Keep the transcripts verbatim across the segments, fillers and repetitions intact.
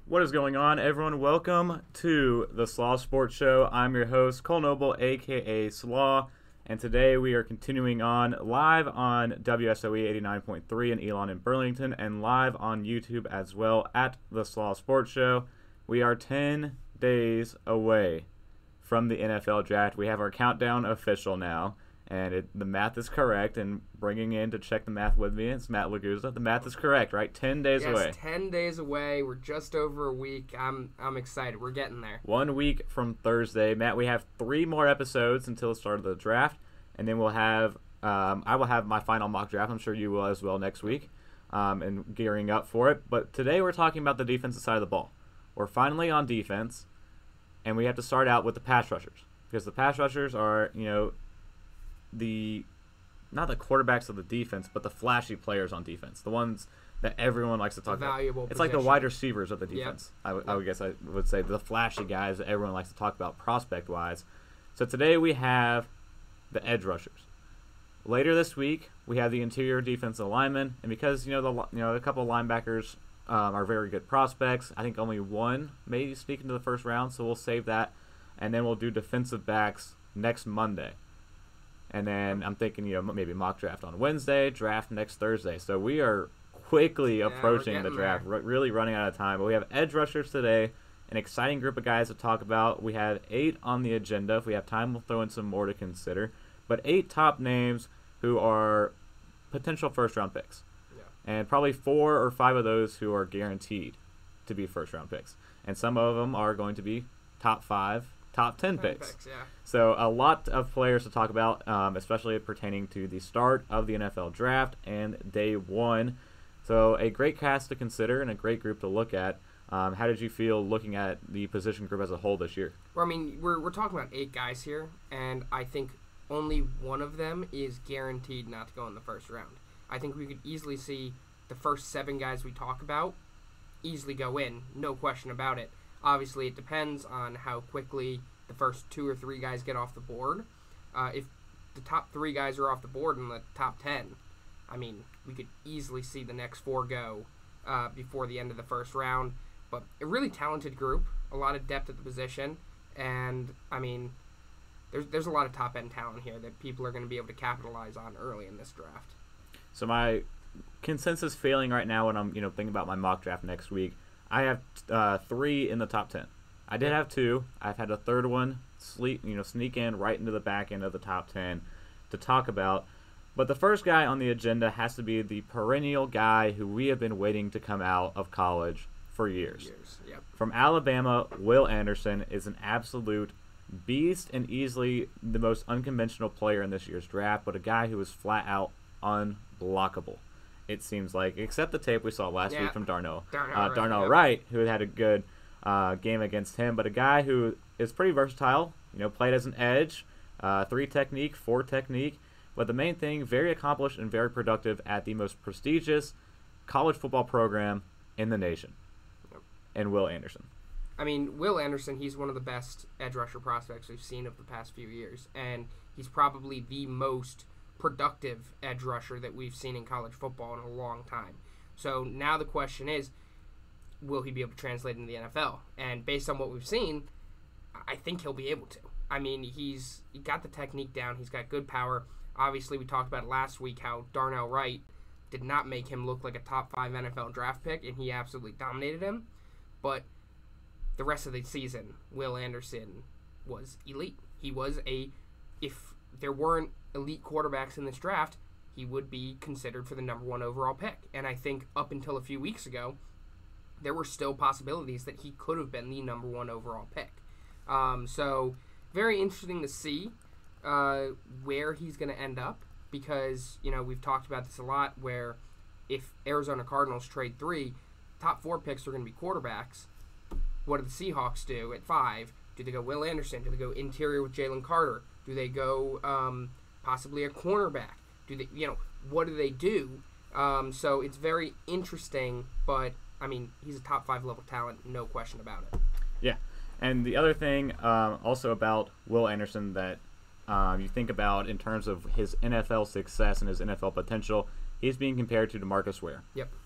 What is going on, everyone? Welcome to the Slaw Sports Show. I'm your host, Cole Noble, aka Slaw, and today we are continuing on live on W S O E eighty-nine point three in Elon and Burlington, and live on YouTube as well at the Slaw Sports Show. We are ten days away from the N F L draft. We have our countdown official now. And it, the math is correct, and bringing in to check the math with me is Matt Laguza. The math is correct, right? Ten days yes, away. Yes, ten days away. We're just over a week. I'm I'm excited. We're getting there. One week from Thursday. Matt, we have three more episodes until the start of the draft, and then we'll have, um, I will have my final mock draft. I'm sure you will as well next week, um, and gearing up for it. But today we're talking about the defensive side of the ball. We're finally on defense, and we have to start out with the pass rushers, because the pass rushers are, you know, the not the quarterbacks of the defense, but the flashy players on defense, the ones that everyone likes to talk the about. Valuable it's position. like the wide receivers of the defense. Yep. I, w- yep. I would guess I would say the flashy guys that everyone likes to talk about prospect wise. So today we have the edge rushers. Later this week we have the interior defensive linemen, and because you know the you know a couple of linebackers um, are very good prospects, I think only one may sneak into the first round, so we'll save that, and then we'll do defensive backs next Monday. And then I'm thinking, you know, maybe mock draft on Wednesday, draft next Thursday. So we are quickly yeah, approaching the draft, r- really running out of time. But we have edge rushers today, an exciting group of guys to talk about. We have eight on the agenda. If we have time, we'll throw in some more to consider. But eight top names who are potential first-round picks. Yeah. And probably four or five of those who are guaranteed to be first-round picks. And some of them are going to be top five, top ten, ten picks. picks yeah. So a lot of players to talk about, um, especially pertaining to the start of the N F L draft and day one. So a great cast to consider and a great group to look at. Um, how did you feel looking at the position group as a whole this year? Well, I mean, we're we're talking about eight guys here, and I think only one of them is guaranteed not to go in the first round. I think we could easily see the first seven guys we talk about easily go in, no question about it. Obviously, it depends on how quickly the first two or three guys get off the board. Uh, if the top three guys are off the board in the top ten, I mean, we could easily see the next four go uh, before the end of the first round. But a really talented group, a lot of depth at the position, and, I mean, there's there's a lot of top-end talent here that people are going to be able to capitalize on early in this draft. So my consensus feeling right now when I'm you know thinking about my mock draft next week, I have uh, three in the top ten. I did have two. I've had a third one sleep, you know, sneak in right into the back end of the top ten to talk about. But the first guy on the agenda has to be the perennial guy who we have been waiting to come out of college for years. Years, yep. From Alabama, Will Anderson is an absolute beast and easily the most unconventional player in this year's draft, but a guy who is flat out unblockable, it seems like, except the tape we saw last yeah. week from Darnell. Darnell, uh, Wright, Darnell yep. Wright, who had a good uh, game against him, but a guy who is pretty versatile, you know, played as an edge, uh, three technique, four technique, but the main thing, very accomplished and very productive at the most prestigious college football program in the nation. Yep. And Will Anderson. I mean, Will Anderson, he's one of the best edge rusher prospects we've seen of the past few years, and he's probably the most productive edge rusher that we've seen in college football in a long time. So now the question is, will he be able to translate into the N F L? And based on what we've seen, I think he'll be able to. I mean, he's he got the technique down. He's got good power. Obviously, we talked about last week how Darnell Wright did not make him look like a top five N F L draft pick, and he absolutely dominated him. But the rest of the season, Will Anderson was elite. He was a, if there weren't elite quarterbacks in this draft, he would be considered for the number one overall pick. And I think up until a few weeks ago, there were still possibilities that he could have been the number one overall pick. Um, so very interesting to see uh, where he's going to end up, because, you know, we've talked about this a lot, where if Arizona Cardinals trade three, top four picks are going to be quarterbacks. What do the Seahawks do at five? Do they go Will Anderson? Do they go interior with Jalen Carter? Do they go um, possibly a cornerback? Do they, you know, what do they do? Um, so it's very interesting, but I mean, he's a top five level talent, no question about it. Yeah, and the other thing um, also about Will Anderson that um, you think about in terms of his N F L success and his N F L potential, he's being compared to DeMarcus Ware. Yep.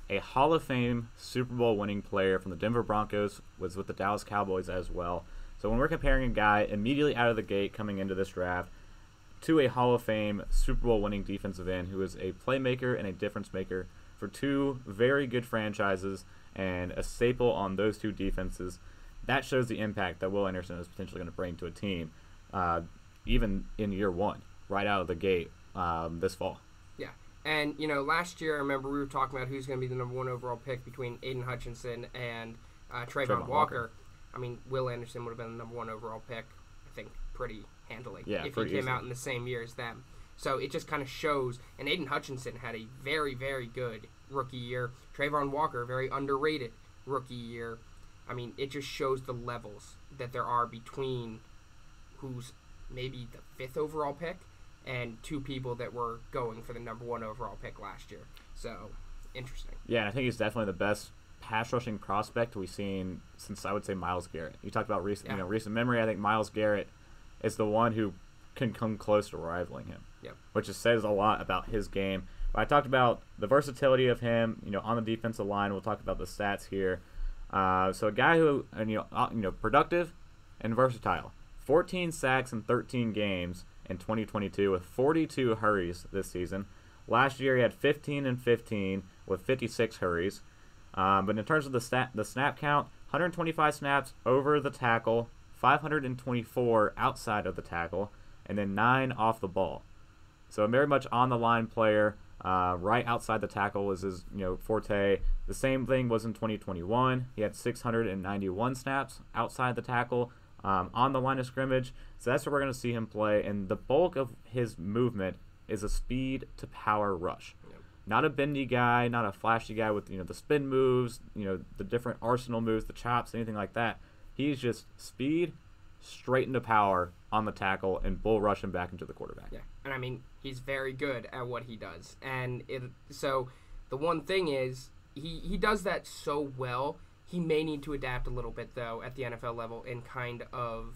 a Hall of Fame Super Bowl winning player from the Denver Broncos, was with the Dallas Cowboys as well. So when we're comparing a guy immediately out of the gate coming into this draft to a Hall of Fame Super Bowl winning defensive end who is a playmaker and a difference maker for two very good franchises and a staple on those two defenses, that shows the impact that Will Anderson is potentially going to bring to a team, uh, even in year one, right out of the gate um, this fall. Yeah. And, you know, last year, I remember we were talking about who's going to be the number one overall pick between Aiden Hutchinson and uh, Trayvon, Trayvon Walker. Walker. I mean, Will Anderson would have been the number one overall pick, I think, pretty handily Yeah, if he came easy. out in the same year as them. So it just kind of shows. And Aiden Hutchinson had a very, very good rookie year. Trayvon Walker, very underrated rookie year. I mean, it just shows the levels that there are between who's maybe the fifth overall pick and two people that were going for the number one overall pick last year. So, interesting. Yeah, and I think he's definitely the best pass rushing prospect we've seen since, I would say, Myles Garrett. You talked about recent, Yeah. you know, recent memory. I think Myles Garrett is the one who can come close to rivaling him, Yep. which just says a lot about his game. But I talked about the versatility of him, you know, on the defensive line. We'll talk about the stats here. Uh, so a guy who, and, you know, uh, you know, productive and versatile. fourteen sacks in thirteen games in twenty twenty-two with forty-two hurries this season. Last year he had fifteen and fifteen with fifty-six hurries. Um, but in terms of the stat, the snap count, one hundred twenty-five snaps over the tackle, five hundred twenty-four outside of the tackle, and then nine off the ball. So a very much on the line player. Uh, right outside the tackle was his, you know, forte. The same thing was in twenty twenty-one. He had six hundred ninety-one snaps outside the tackle, um, on the line of scrimmage. So that's where we're going to see him play. And the bulk of his movement is a speed to power rush. Yep. Not a bendy guy, not a flashy guy with, you know, the spin moves, you know, the different arsenal moves, the chops, anything like that. He's just speed, straight into power on the tackle, and bull rush him back into the quarterback. Yeah, and I mean, he's very good at what he does. And it so the one thing is, he, he does that so well. He may need to adapt a little bit, though, at the N F L level and kind of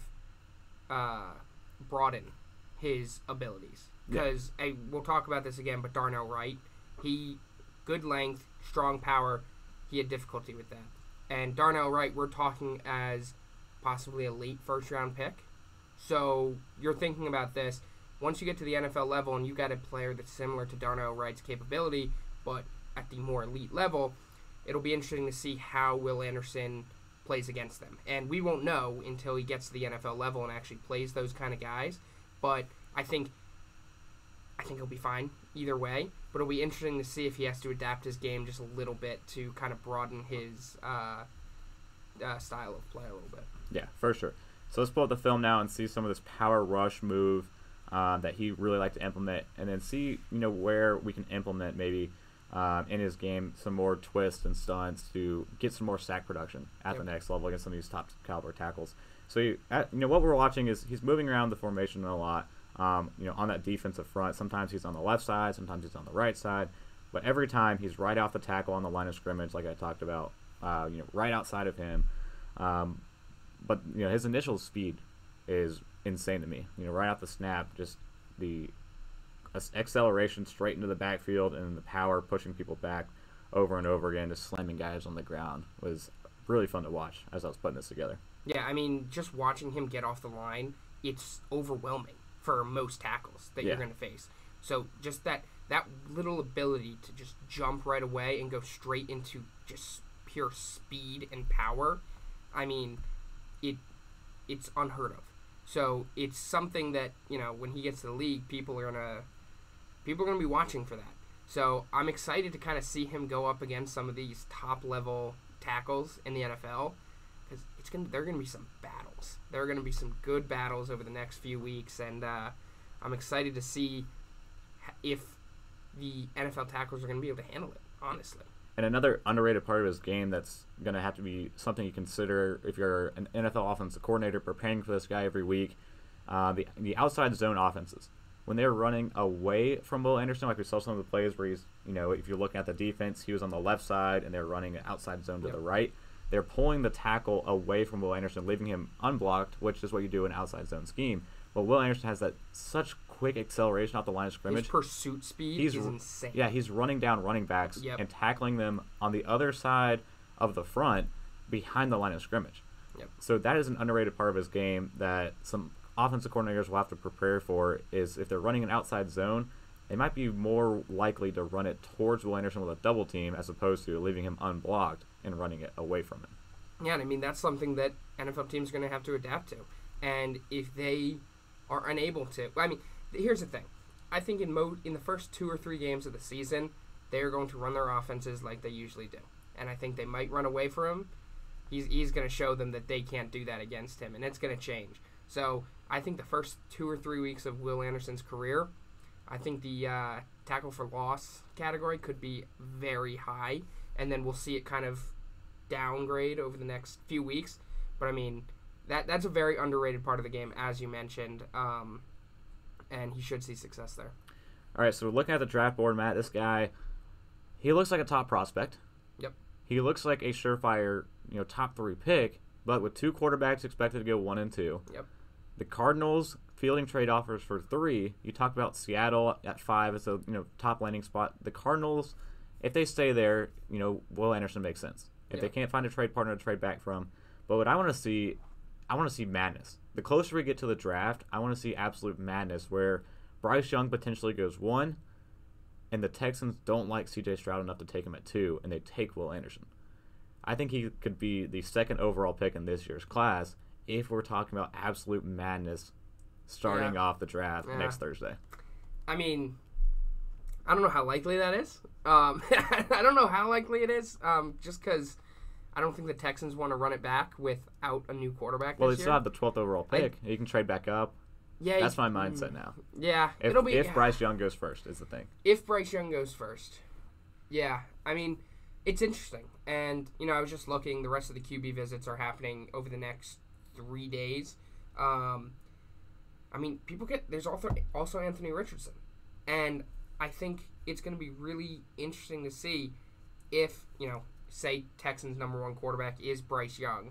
uh, broaden his abilities. Because yeah. we'll talk about this again, but Darnell Wright, he, good length, strong power, he had difficulty with that. And Darnell Wright, we're talking as possibly a late first-round pick. So you're thinking about this. Once you get to the N F L level and you got a player that's similar to Darnell Wright's capability, but at the more elite level, it'll be interesting to see how Will Anderson plays against them. And we won't know until he gets to the N F L level and actually plays those kind of guys. But I think I think he'll be fine either way. But it'll be interesting to see if he has to adapt his game just a little bit to kind of broaden his uh, uh, style of play a little bit. Yeah, for sure. So let's pull up the film now and see some of this power rush move uh, that he really liked to implement, and then see, you know, where we can implement maybe um, in his game some more twists and stunts to get some more sack production at Yep. the next level against some of these top caliber tackles. So you, at, you know, what we're watching is he's moving around the formation a lot. Um, you know, on that defensive front, sometimes he's on the left side, sometimes he's on the right side, but every time he's right off the tackle on the line of scrimmage, like I talked about. Uh, you know, right outside of him. Um, But, you know, his initial speed is insane to me. You know, right off the snap, just the acceleration straight into the backfield and the power pushing people back over and over again, just slamming guys on the ground was really fun to watch as I was putting this together. Yeah, I mean, just watching him get off the line, it's overwhelming for most tackles that Yeah. you're going to face. So just that, that little ability to just jump right away and go straight into just pure speed and power, I mean, it it's unheard of. So it's something that, you know, when he gets to the league, people are gonna people are gonna be watching for that. So I'm excited to kind of see him go up against some of these top level tackles in the N F L, because it's gonna there are gonna be some battles. There are gonna be some good battles over the next few weeks, and uh, I'm excited to see if the N F L tackles are gonna be able to handle it. Honestly. And another underrated part of his game that's going to have to be something you consider if you're an N F L offensive coordinator preparing for this guy every week, uh, the the outside zone offenses. When they're running away from Will Anderson, like we saw some of the plays where he's, you know, if you're looking at the defense, he was on the left side and they're running an outside zone to Yep. the right. They're pulling the tackle away from Will Anderson, leaving him unblocked, which is what you do in an outside zone scheme. But Will Anderson has that such quick acceleration off the line of scrimmage. His pursuit speed he's, is insane. Yeah, he's running down running backs Yep. and tackling them on the other side of the front behind the line of scrimmage. Yep. So that is an underrated part of his game that some offensive coordinators will have to prepare for, is if they're running an outside zone, they might be more likely to run it towards Will Anderson with a double team as opposed to leaving him unblocked and running it away from him. Yeah, and I mean, that's something that N F L teams are going to have to adapt to. And if they are unable to, I mean, here's the thing. I think in mo- in the first two or three games of the season, they're going to run their offenses like they usually do. And I think they might run away from him. He's, he's going to show them that they can't do that against him, and it's going to change. So I think the first two or three weeks of Will Anderson's career, I think the uh, tackle for loss category could be very high, and then we'll see it kind of downgrade over the next few weeks. But, I mean, that that's a very underrated part of the game, as you mentioned, um, and he should see success there. All right, so looking at the draft board, Matt, this guy, he looks like a top prospect. Yep. He looks like a surefire, you know, top three pick, but with two quarterbacks expected to go one and two. Yep. The Cardinals fielding trade offers for three. You talked about Seattle at five as a you know top landing spot. The Cardinals, if they stay there, you know, Will Anderson makes sense. If Yep. they can't find a trade partner to trade back from, but what I want to see, I want to see madness. The closer we get to the draft, I want to see absolute madness where Bryce Young potentially goes one, and the Texans don't like C J Stroud enough to take him at two, and they take Will Anderson. I think he could be the second overall pick in this year's class if we're talking about absolute madness starting Yeah. off the draft Yeah. next Thursday. I mean, I don't know how likely that is. Um, I don't know how likely it is, um, just because I don't think the Texans want to run it back without a new quarterback Well, they this still year. have the twelfth overall pick. you can trade back up. Yeah, That's my mm, mindset now. Yeah, If, it'll be if yeah. Bryce Young goes first is the thing. If Bryce Young goes first. Yeah, I mean, it's interesting. And, you know, I was just looking. The rest of the Q B visits are happening over the next three days. Um, I mean, people get... There's also, also Anthony Richardson. And I think it's going to be really interesting to see if, you know, say Texans' number one quarterback is Bryce Young.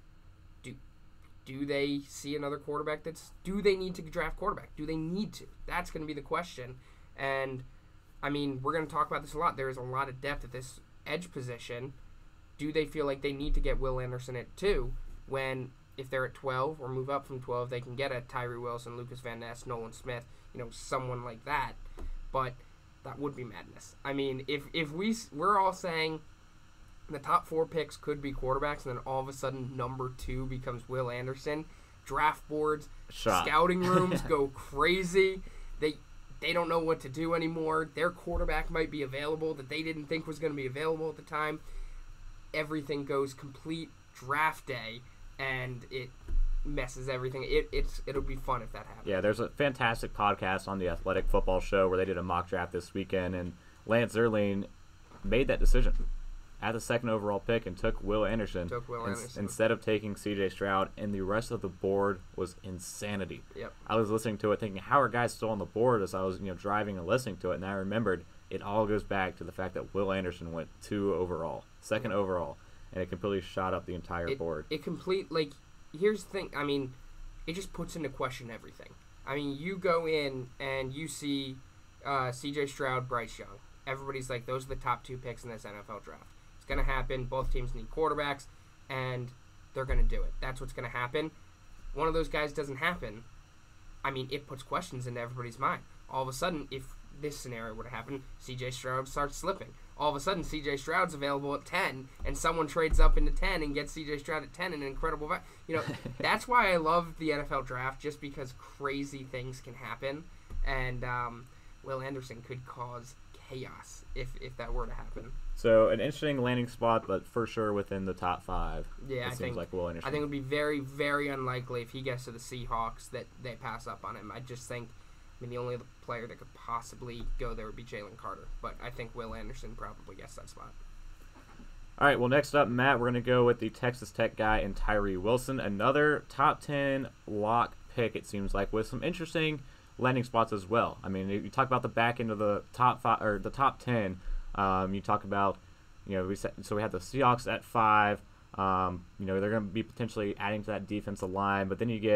Do do they see another quarterback that's... Do they need to draft quarterback? Do they need to? That's going to be the question. And, I mean, we're going to talk about this a lot. There is a lot of depth at this edge position. Do they feel like they need to get Will Anderson at two when... If they're at twelve or move up from twelve, they can get a Tyree Wilson, Lucas Van Ness, Nolan Smith, you know, someone like that. But that would be madness. I mean, if if we we're all saying the top four picks could be quarterbacks, and then all of a sudden number two becomes Will Anderson, draft boards, Shot. scouting rooms go crazy. They they don't know what to do anymore. Their quarterback might be available that they didn't think was going to be available at the time. Everything goes complete draft day. And it messes everything. It it's it'll be fun if that happens. Yeah, there's a fantastic podcast on the Athletic Football Show where they did a mock draft this weekend, and Lance Zierlein made that decision at the second overall pick and took Will Anderson, Took Will in- Anderson. instead of taking C J Stroud, and the rest of the board was insanity. Yep. I was listening to it thinking, how are guys still on the board as I was you know driving and listening to it, and I remembered it all goes back to the fact that Will Anderson went two overall, second overall. And it completely shot up the entire It, board. it complete like here's the thing. I mean, it just puts into question everything. I mean, you go in and you see uh, C J Stroud, Bryce Young. Everybody's like, those are the top two picks in this N F L draft. It's gonna happen. Both teams need quarterbacks, and they're gonna do it. That's what's gonna happen. One of those guys doesn't happen. I mean, it puts questions into everybody's mind. All of a sudden, if this scenario were to happen, C J Stroud starts slipping. All of a sudden, C J Stroud's available at ten, and someone trades up into ten and gets C J Stroud at ten in an incredible value. You know, that's why I love the N F L draft, just because crazy things can happen, and um, Will Anderson could cause chaos if, if that were to happen. So an interesting landing spot, but for sure within the top five. Yeah, it I seems think like Will Anderson. I think it would be very, very unlikely if he gets to the Seahawks that they pass up on him. I just think, I mean, the only player that could possibly go there would be Jalen Carter, but I think Will Anderson probably gets that spot. All right, well, next up, Matt, we're going to go with the Texas Tech guy and Tyree Wilson, another top ten lock pick, it seems like, with some interesting landing spots as well. I mean, you talk about the back end of the top five or the top ten. Um, you talk about, you know, we set, so we have the Seahawks at five. Um, you know, they're going to be potentially adding to that defensive line, but then you get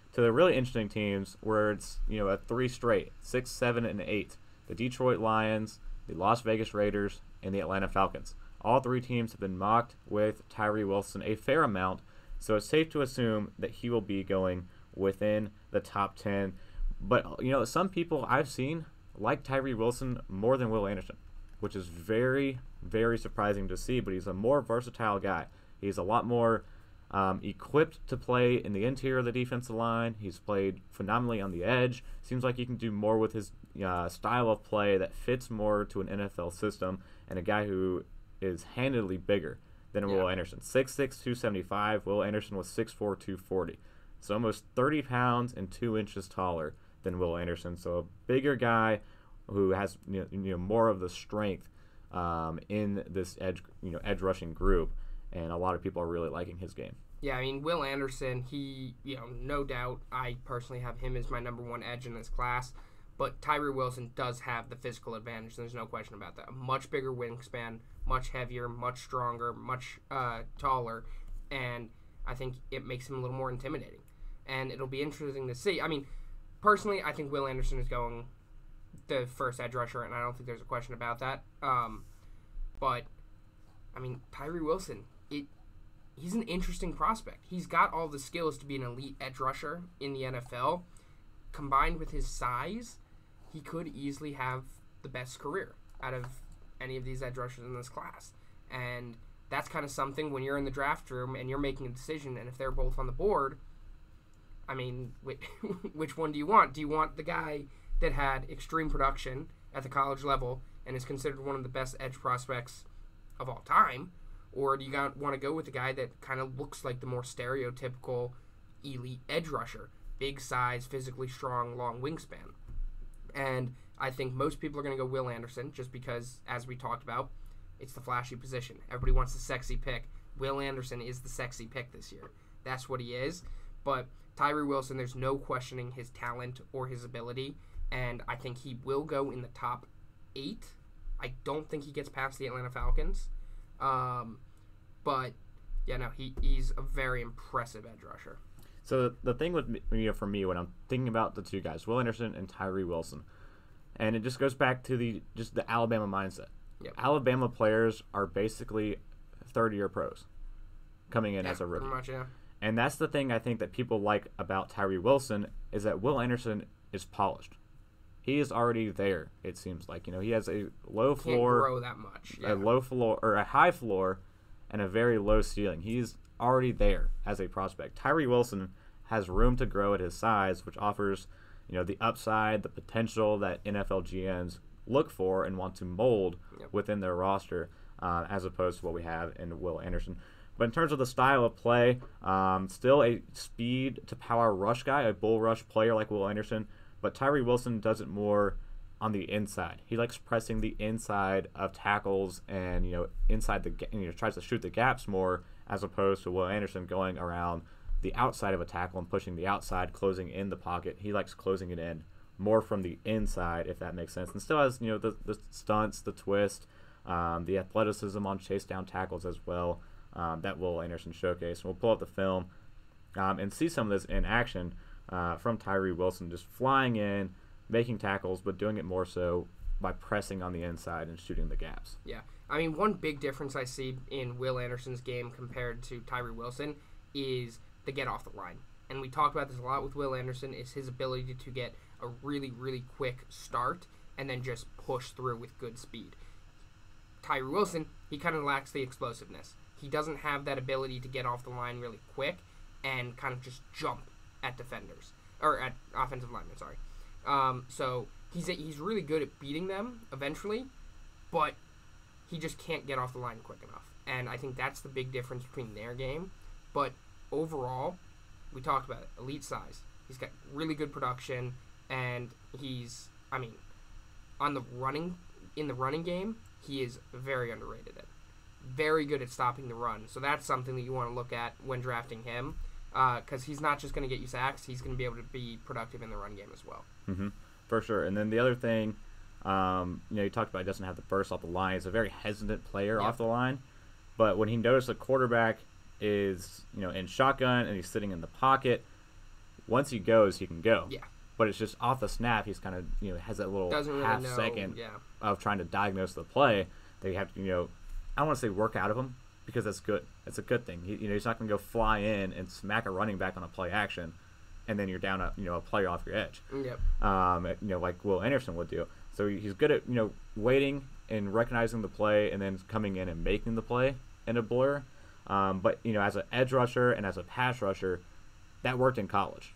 to the really interesting teams where it's, you know, a three straight, six, seven, and eight. The Detroit Lions, the Las Vegas Raiders, and the Atlanta Falcons. All three teams have been mocked with Tyree Wilson a fair amount, so it's safe to assume that he will be going within the top ten. But, you know, some people I've seen like Tyree Wilson more than Will Anderson, which is very, very surprising to see, but he's a more versatile guy. He's a lot more um, equipped to play in the interior of the defensive line. He's played phenomenally on the edge. Seems like he can do more with his uh, style of play that fits more to an N F L system, and a guy who is handedly bigger than yeah. Will Anderson. six six, two seventy-five. Will Anderson was six four, two forty. So almost thirty pounds and two inches taller than Will Anderson. So a bigger guy who has you know, you know more of the strength um, in this edge you know edge rushing group, and a lot of people are really liking his game. Yeah, I mean Will Anderson, he you know no doubt I personally have him as my number one edge in this class. But Tyree Wilson does have the physical advantage. There's no question about that. A much bigger wingspan, much heavier, much stronger, much uh, taller, and I think it makes him a little more intimidating. And it'll be interesting to see. I mean, personally, I think Will Anderson is going the first edge rusher, and I don't think there's a question about that. Um, but, I mean, Tyree Wilson, it he's an interesting prospect. He's got all the skills to be an elite edge rusher in the N F L. Combined with his size, he could easily have the best career out of any of these edge rushers in this class. And that's kind of something when you're in the draft room and you're making a decision, and if they're both on the board, I mean, which one do you want? Do you want the guy that had extreme production at the college level and is considered one of the best edge prospects of all time? Or do you want to go with the guy that kind of looks like the more stereotypical elite edge rusher? Big size, physically strong, long wingspan. And I think most people are going to go Will Anderson just because, as we talked about, it's the flashy position. Everybody wants the sexy pick. Will Anderson is the sexy pick this year. That's what he is. But Tyree Wilson, there's no questioning his talent or his ability, and I think he will go in the top eight. I don't think he gets past the Atlanta Falcons. Um, but, yeah, no, he, he's a very impressive edge rusher. So the thing with me, you know, for me when I'm thinking about the two guys, Will Anderson and Tyree Wilson, and it just goes back to the just the Alabama mindset. Yep. Alabama players are basically third-year pros coming in yeah, as a rookie. Pretty much, yeah. And that's the thing I think that people like about Tyree Wilson is that Will Anderson is polished. He is already there, it seems like. You know, he has a low Can't floor, grow that much. Yeah. a low floor or a high floor, and a very low ceiling. He's already there as a prospect. Tyree Wilson has room to grow at his size, which offers, you know, the upside, the potential that N F L G Ms look for and want to mold yep. within their roster, uh, as opposed to what we have in Will Anderson. But in terms of the style of play, um, still a speed to power rush guy, a bull rush player like Will Anderson, but Tyree Wilson does it more on the inside. He likes pressing the inside of tackles and, you know, inside the, you know, tries to shoot the gaps more as opposed to Will Anderson going around the outside of a tackle and pushing the outside, closing in the pocket. He likes closing it in more from the inside, if that makes sense. And still has, you know, the, the stunts, the twist, um, the athleticism on chase down tackles as well um, that Will Anderson showcased. We'll pull up the film um, and see some of this in action uh, from Tyree Wilson, just flying in, making tackles, but doing it more so by pressing on the inside and shooting the gaps. Yeah. I mean, one big difference I see in Will Anderson's game compared to Tyree Wilson is the get off the line. And we talk about this a lot with Will Anderson, is his ability to get a really, really quick start and then just push through with good speed. Tyree Wilson, he kind of lacks the explosiveness. He doesn't have that ability to get off the line really quick and kind of just jump at defenders, or at offensive linemen, sorry. Um, so he's a, he's really good at beating them eventually, but he just can't get off the line quick enough. And I think that's the big difference between their game. But overall, we talked about it, elite size. He's got really good production, and he's, I mean, on the running, in the running game, he is very underrated at. Very good at stopping the run. So that's something that you want to look at when drafting him, because uh, he's not just going to get you sacks, he's going to be able to be productive in the run game as well. Mm-hmm. For sure. And then the other thing, um, you know, you talked about he doesn't have the burst off the line. He's a very hesitant player yep. off the line. But when he noticed a quarterback is, you know, in shotgun and he's sitting in the pocket, once he goes, he can go. Yeah. But it's just off the snap, he's kind of, you know, has that little Doesn't really half know, second yeah. of trying to diagnose the play that you have to, you know, I don't want to say work out of him because that's good. It's a good thing. He, you know, he's not going to go fly in and smack a running back on a play action, and then you're down a, you know, a play off your edge. Yep. Um, you know, like Will Anderson would do. So he's good at, you know, waiting and recognizing the play and then coming in and making the play in a blur. Um, but, you know, as an edge rusher and as a pass rusher, that worked in college.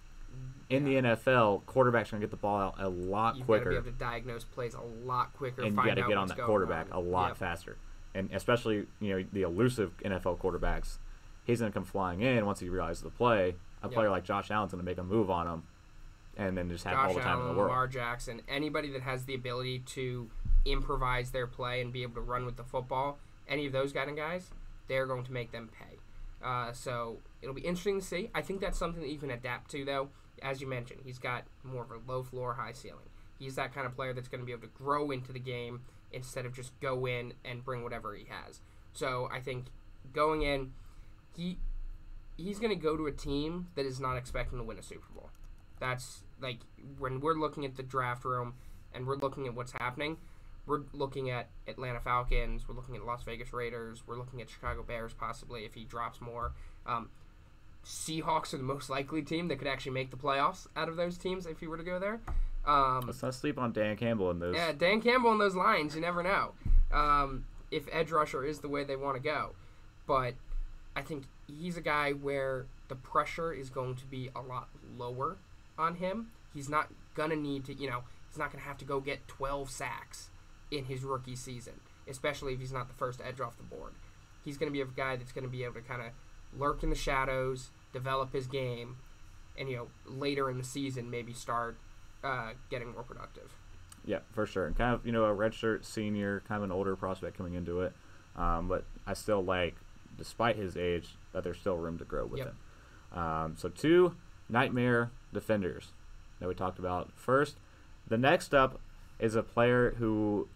In yeah. the N F L, quarterbacks are going to get the ball out a lot You've quicker. You've got to be able to diagnose plays a lot quicker. And you got to get on that quarterback on. a lot yep. faster. And especially, you know, the elusive N F L quarterbacks, he's going to come flying in once he realizes the play. A yep. player like Josh Allen's going to make a move on him and then just have Josh all the time Allen, in the world. Lamar Jackson, anybody that has the ability to improvise their play and be able to run with the football, any of those kind of guys, they're going to make them pay. Uh, so it'll be interesting to see. I think that's something that you can adapt to, though. As you mentioned, he's got more of a low floor, high ceiling. He's that kind of player that's going to be able to grow into the game instead of just go in and bring whatever he has. So I think going in, he he's going to go to a team that is not expecting to win a Super Bowl. That's like when we're looking at the draft room and we're looking at what's happening, we're looking at Atlanta Falcons, we're looking at Las Vegas Raiders, we're looking at Chicago Bears possibly if he drops more. Um, Seahawks are the most likely team that could actually make the playoffs out of those teams if he were to go there. Um, Let's not sleep on Dan Campbell in those. Yeah, Dan Campbell in those lines, you never know. Um, if edge rusher is the way they want to go. But I think he's a guy where the pressure is going to be a lot lower on him. He's not going to need to, you know, he's not going to have to go get twelve sacks in his rookie season, especially if he's not the first edge off the board. He's going to be a guy that's going to be able to kind of lurk in the shadows, develop his game, and, you know, later in the season maybe start uh, getting more productive. Yeah, for sure. And kind of, you know, a redshirt senior, kind of an older prospect coming into it. Um, but I still like, despite his age, that there's still room to grow with yep. him. Um, so two nightmare defenders that we talked about. First, the next up is a player who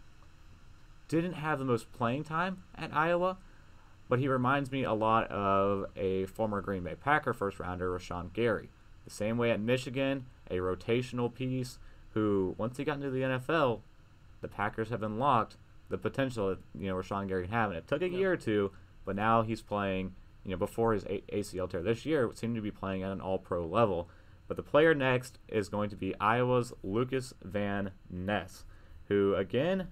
didn't have the most playing time at Iowa, but he reminds me a lot of a former Green Bay Packer first-rounder, Rashawn Gary. The same way at Michigan, a rotational piece who, once he got into the N F L, the Packers have unlocked the potential that, you know, Rashawn Gary had. And it took a yep. year or two, but now he's playing, you know, before his A C L tear this year, seemed to be playing at an all-pro level. But the player next is going to be Iowa's Lucas Van Ness, who, again,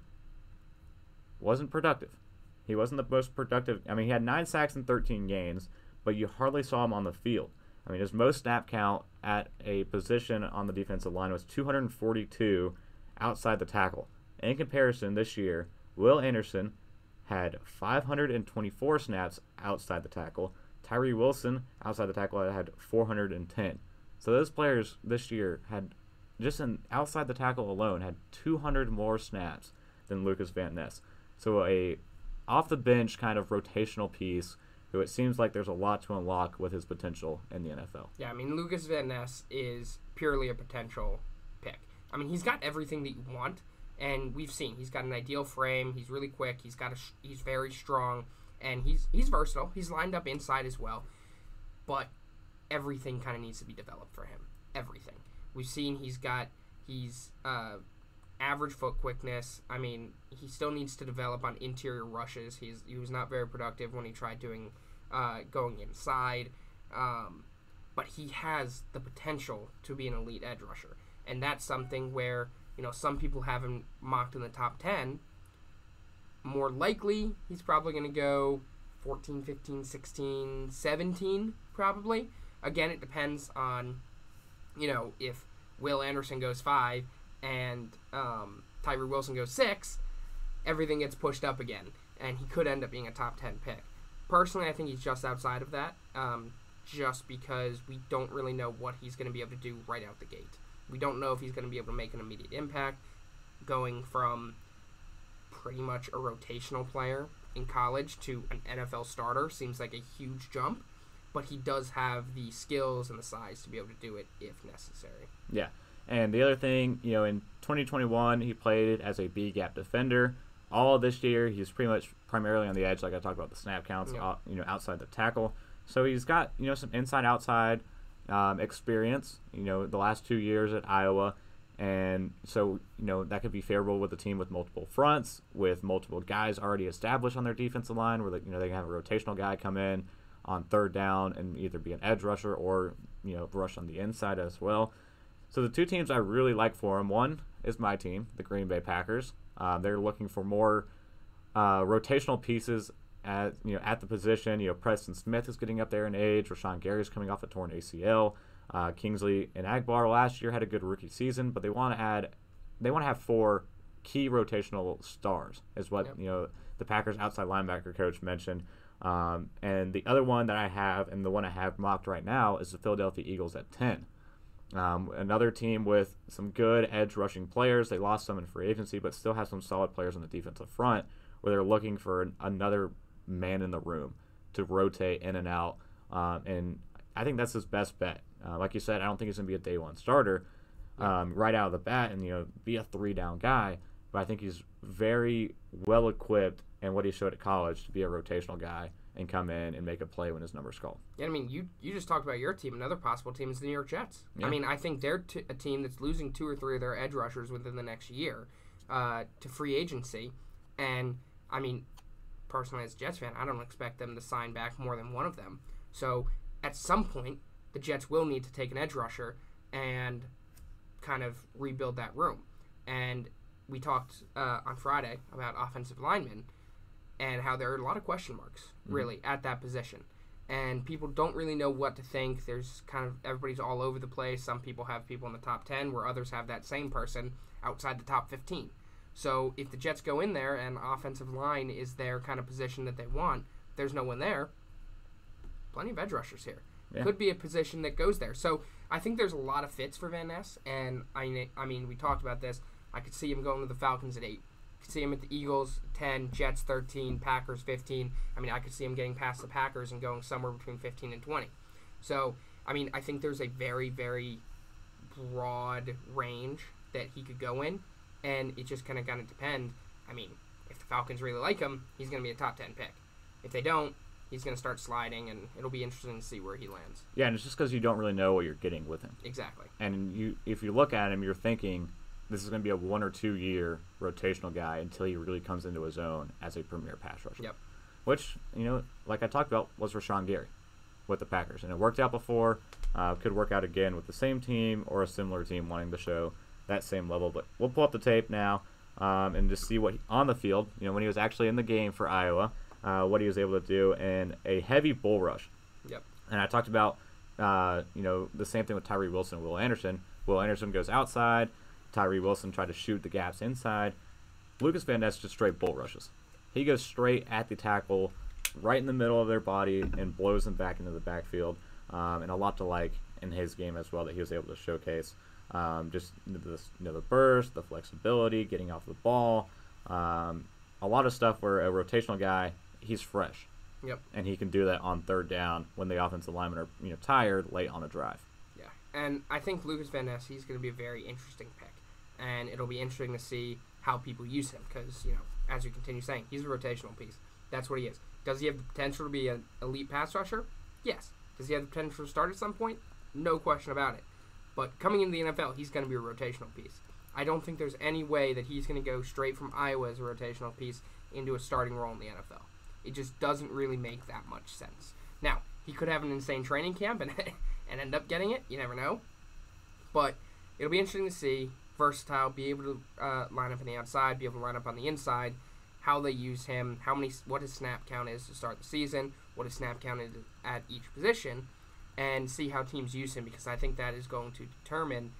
wasn't productive. He wasn't the most productive. I mean, he had nine sacks in thirteen games, but you hardly saw him on the field. I mean, his most snap count at a position on the defensive line was two hundred forty-two outside the tackle. In comparison, this year, Will Anderson had five hundred twenty-four snaps outside the tackle. Tyree Wilson, outside the tackle, had four hundred ten. So those players this year had, just in outside the tackle alone, had two hundred more snaps than Lucas Van Ness. So a off-the-bench kind of rotational piece who it seems like there's a lot to unlock with his potential in the N F L. Yeah, I mean, Lucas Van Ness is purely a potential pick. I mean, he's got everything that you want, and we've seen he's got an ideal frame. He's really quick. He's got a, he's very strong, and he's he's versatile. He's lined up inside as well, but everything kind of needs to be developed for him. Everything. We've seen he's got he's uh, average foot quickness. I mean, he still needs to develop on interior rushes. He's he was not very productive when he tried doing uh, going inside, um, but he has the potential to be an elite edge rusher, and that's something where, you know, some people have him mocked in the top ten. More likely, he's probably going to go fourteen, fifteen, sixteen, seventeen, probably. Again, it depends on, you know, if Will Anderson goes five and um, Tyree Wilson goes six, everything gets pushed up again, and he could end up being a top ten pick. Personally, I think he's just outside of that, um, just because we don't really know what he's going to be able to do right out the gate. We don't know if he's going to be able to make an immediate impact, going from pretty much a rotational player in college to an N F L starter seems like a huge jump, but he does have the skills and the size to be able to do it if necessary. Yeah. And the other thing, you know, in twenty twenty-one, he played as a B-gap defender. All of this year, he's pretty much primarily on the edge, like I talked about the snap counts, yeah. uh, you know, outside the tackle. So he's got, you know, some inside-outside um, experience, you know, the last two years at Iowa. And so, you know, that could be favorable with a team with multiple fronts, with multiple guys already established on their defensive line, where, they, you know, they can have a rotational guy come in on third down and either be an edge rusher or, you know, rush on the inside as well. So the two teams I really like for them, one is my team, the Green Bay Packers. Uh, they're looking for more uh, rotational pieces at, you know, at the position. You know, Preston Smith is getting up there in age. Rashawn Gary's coming off a torn A C L. Uh, Kingsley and Agbar last year had a good rookie season, but they want to add, they want to have four key rotational stars, is what yep. you know the Packers outside linebacker coach mentioned. Um, and the other one that I have, and the one I have mocked right now, is the Philadelphia Eagles at ten. Um, another team with some good edge rushing players. They lost some in free agency, but still have some solid players on the defensive front, where they're looking for an, another man in the room to rotate in and out. Um, and I think that's his best bet. Uh, like you said, I don't think he's going to be a day one starter um, right out of the bat and, you know, be a three down guy. But I think he's very well equipped in what he showed at college to be a rotational guy and come in and make a play when his number's called. Yeah, I mean, you you just talked about your team. Another possible team is the New York Jets. Yeah. I mean, I think they're t- a team that's losing two or three of their edge rushers within the next year uh, to free agency. And, I mean, personally as a Jets fan, I don't expect them to sign back more than one of them. So, at some point, the Jets will need to take an edge rusher and kind of rebuild that room. And we talked uh, on Friday about offensive linemen and how there are a lot of question marks, really, mm-hmm. at that position. And people don't really know what to think. There's kind of, everybody's all over the place. Some people have people in the top ten, where others have that same person outside the top fifteen. So if the Jets go in there and offensive line is their kind of position that they want, there's no one there, plenty of edge rushers here. Yeah. Could be a position that goes there. So I think there's a lot of fits for Van Ness, and I, I mean, we talked about this. I could see him going to the Falcons at eight. I could see him at the Eagles ten, Jets thirteen, Packers fifteen. I mean, I could see him getting past the Packers and going somewhere between fifteen and twenty. So, I mean, I think there's a very, very broad range that he could go in, and it just kind of going to depend. I mean, if the Falcons really like him, he's going to be a top ten pick. If they don't, he's going to start sliding, and it'll be interesting to see where he lands. Yeah, and it's just because you don't really know what you're getting with him. Exactly. And you, if you look at him, you're thinking this is going to be a one or two year rotational guy until he really comes into his own as a premier pass rusher. Yep. Which, you know, like I talked about, was Rashawn Gary with the Packers. And it worked out before. Uh, could work out again with the same team or a similar team wanting to show that same level. But we'll pull up the tape now um, and just see what he, on the field, you know, when he was actually in the game for Iowa, Uh, what he was able to do in a heavy bull rush. Yep. And I talked about, uh, you know, the same thing with Tyree Wilson and Will Anderson. Will Anderson goes outside. Tyree Wilson tried to shoot the gaps inside. Lucas Van Ness just straight bull rushes. He goes straight at the tackle, right in the middle of their body, and blows them back into the backfield. Um, and a lot to like in his game as well that he was able to showcase. Um, just the, you know, the burst, the flexibility, getting off the ball. Um, a lot of stuff where a rotational guy, he's fresh. Yep. And he can do that on third down when the offensive linemen are, you know, tired late on a drive. Yeah. And I think Lucas Van Ness, he's going to be a very interesting pick. And it'll be interesting to see how people use him because, you know, as you continue saying, he's a rotational piece. That's what he is. Does he have the potential to be an elite pass rusher? Yes. Does he have the potential to start at some point? No question about it. But coming into the N F L, he's going to be a rotational piece. I don't think there's any way that he's going to go straight from Iowa as a rotational piece into a starting role in the N F L. It just doesn't really make that much sense. Now, he could have an insane training camp and and end up getting it. You never know. But it'll be interesting to see. Versatile, be able to uh, line up on the outside, be able to line up on the inside, how they use him, how many, what his snap count is to start the season, what his snap count is at each position, and see how teams use him because I think that is going to determine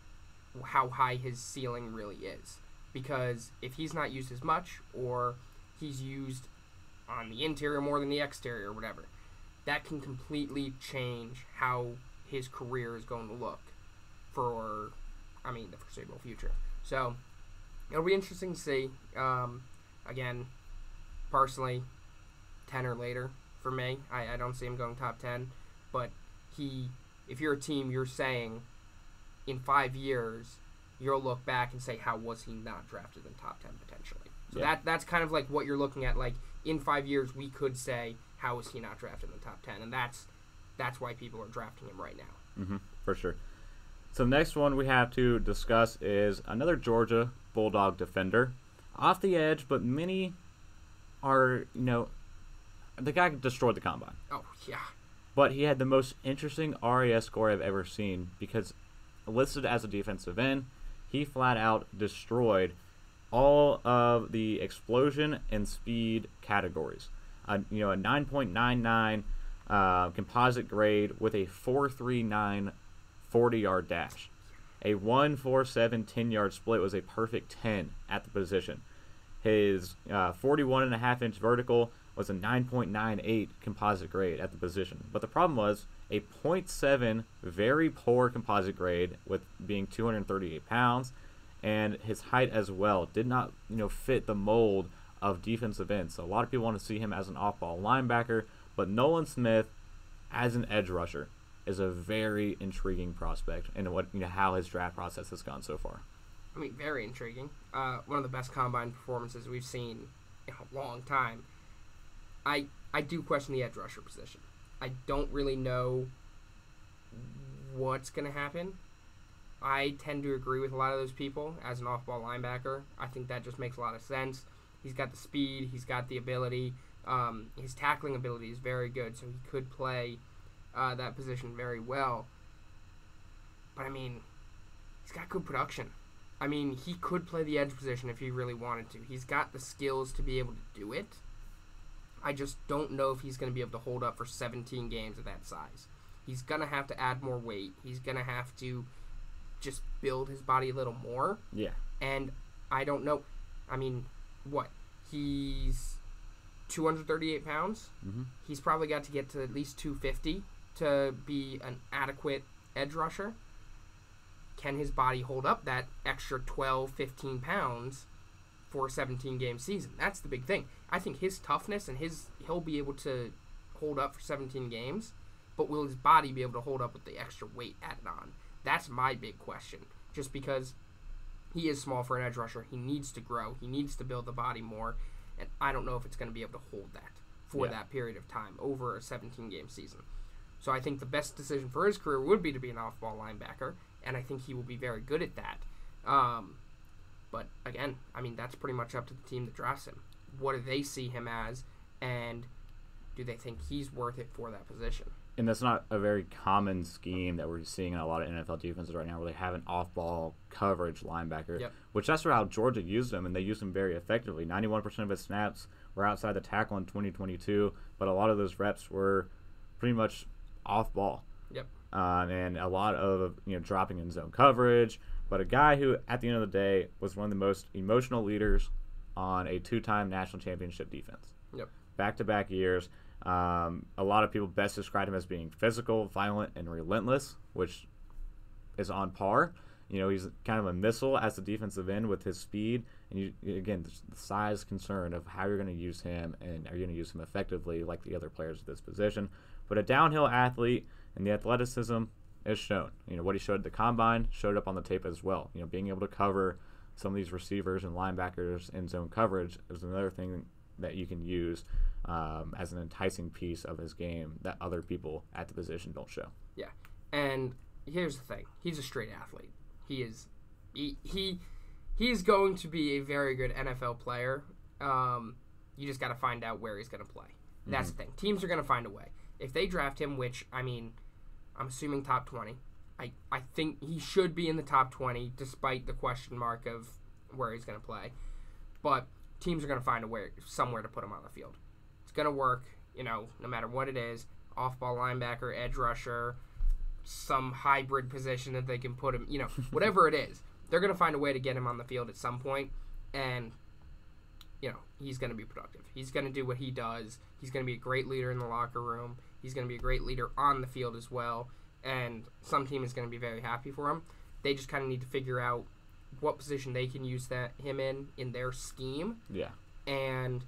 how high his ceiling really is. Because if he's not used as much or he's used on the interior more than the exterior or whatever, that can completely change how his career is going to look for, I mean, the foreseeable future. So, it'll be interesting to see. Um, again, personally, ten or later for me. I, I don't see him going top ten. But he, if you're a team, you're saying in five years, you'll look back and say, how was he not drafted in top ten potentially? So yeah. that that's kind of like what you're looking at. Like, in five years, we could say, how was he not drafted in the top ten? And that's that's why people are drafting him right now. Mm-hmm, for sure. So the next one we have to discuss is another Georgia Bulldog defender. Off the edge, but many are, you know, the guy destroyed the combine. Oh, yeah. But he had the most interesting R A S score I've ever seen because listed as a defensive end, he flat out destroyed all of the explosion and speed categories. Uh, you know, a nine point nine nine uh, composite grade with a four three nine forty-yard dash. A one four seven ten-yard split was a perfect ten at the position. His uh, forty-one and a half inch vertical was a nine point nine eight composite grade at the position. But the problem was a point seven very poor composite grade with being two hundred thirty-eight pounds, and his height as well did not, you know, fit the mold of defensive ends. So a lot of people want to see him as an off-ball linebacker, but Nolan Smith as an edge rusher is a very intriguing prospect, and what, you know, how his draft process has gone so far. I mean, very intriguing. Uh, one of the best combine performances we've seen in a long time. I I do question the edge rusher position. I don't really know what's going to happen. I tend to agree with a lot of those people as an off-ball linebacker. I think that just makes a lot of sense. He's got the speed. He's got the ability. Um, his tackling ability is very good, so he could play uh, that position very well. But, I mean, he's got good production. I mean, he could play the edge position if he really wanted to. He's got the skills to be able to do it. I just don't know if he's going to be able to hold up for seventeen games at that size. He's going to have to add more weight. He's going to have to just build his body a little more. Yeah. And I don't know. I mean, what? He's two hundred thirty-eight pounds. Mm-hmm. He's probably got to get to at least two fifty to be an adequate edge rusher. Can his body hold up that extra twelve, fifteen pounds for a seventeen-game season? That's the big thing. I think his toughness and his he'll be able to hold up for seventeen games, but will his body be able to hold up with the extra weight added on? That's my big question. Just because he is small for an edge rusher, he needs to grow. He needs to build the body more, and I don't know if it's going to be able to hold that for yeah. that period of time over a seventeen-game season. So I think the best decision for his career would be to be an off-ball linebacker, and I think he will be very good at that. Um, but, again, I mean, that's pretty much up to the team that drafts him. What do they see him as, and do they think he's worth it for that position? And that's not a very common scheme that we're seeing in a lot of N F L defenses right now, where they have an off-ball coverage linebacker, yep. which that's how Georgia used him, and they used him very effectively. ninety-one percent of his snaps were outside the tackle in twenty twenty-two, but a lot of those reps were pretty much off-ball. Yep. Um, and a lot of, you know, dropping in zone coverage, but a guy who, at the end of the day, was one of the most emotional leaders on a two-time national championship defense. Yep. Back-to-back years. Um, a lot of people best describe him as being physical, violent, and relentless, which is on par. You know, he's kind of a missile as the defensive end with his speed. And, you, again, the size concern of how you're going to use him, and are you going to use him effectively like the other players at this position. But a downhill athlete, and the athleticism is shown. You know, what he showed at the combine showed up on the tape as well. You know, being able to cover some of these receivers and linebackers in zone coverage is another thing that you can use um, as an enticing piece of his game that other people at the position don't show. Yeah, and here's the thing: he's a straight athlete. He is, he he, he is going to be a very good N F L player. Um, you just got to find out where he's going to play. That's mm-hmm. the thing. Teams are going to find a way. If they draft him, which I mean, I'm assuming top twenty. I I think he should be in the top twenty, despite the question mark of where he's going to play. But teams are going to find a way, somewhere to put him on the field. It's going to work, you know, no matter what it is. Off-ball linebacker, edge rusher, some hybrid position that they can put him, you know, whatever it is. They're going to find a way to get him on the field at some point, and, you know, he's going to be productive. He's going to do what he does. He's going to be a great leader in the locker room. He's going to be a great leader on the field as well, and some team is going to be very happy for him. They just kind of need to figure out what position they can use that him in in their scheme. Yeah. And,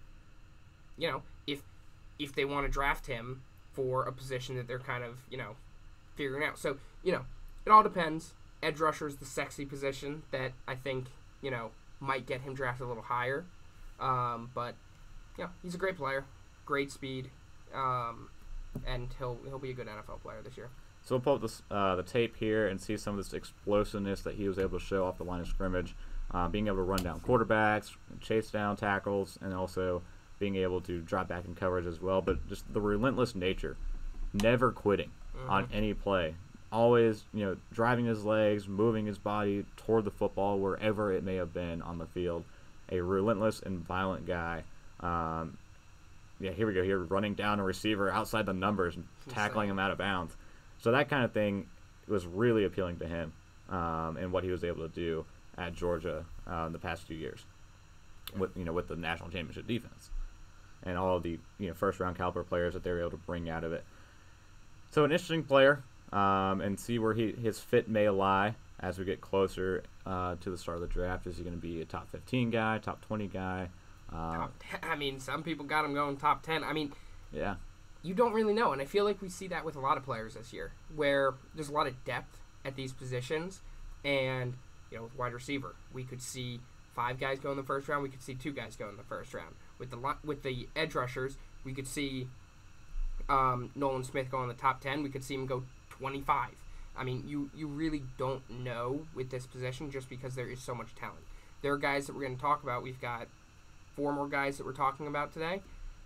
you know, if if they want to draft him for a position that they're kind of, you know, figuring out. So, you know, it all depends. Edge rusher is the sexy position that I think, you know, might get him drafted a little higher. Um, but, you know, he's a great player. Great speed. Um, and he'll he'll be a good N F L player this year. So we'll pull up this, uh, the tape here and see some of this explosiveness that he was able to show off the line of scrimmage, uh, being able to run down quarterbacks, chase down tackles, and also being able to drop back in coverage as well. But just the relentless nature, never quitting mm-hmm. on any play, always you know driving his legs, moving his body toward the football wherever it may have been on the field. A relentless and violent guy. Um, yeah, here we go. Here running down a receiver outside the numbers and tackling him out of bounds. So that kind of thing was really appealing to him, um, and what he was able to do at Georgia uh, in the past few years, with you know with the national championship defense, and all of the you know first round caliber players that they were able to bring out of it. So an interesting player, um, and see where he his fit may lie as we get closer uh, to the start of the draft. Is he going to be a top fifteen guy, top twenty guy? Uh, top ten, I mean, some people got him going top ten. I mean, yeah. You don't really know, and I feel like we see that with a lot of players this year, where there's a lot of depth at these positions, and you know, with wide receiver, we could see five guys go in the first round, we could see two guys go in the first round. With the with the edge rushers, we could see um, Nolan Smith go in the top ten, we could see him go twenty-five. I mean, you you really don't know with this position just because there is so much talent. There are guys that we're going to talk about. We've got four more guys that we're talking about today.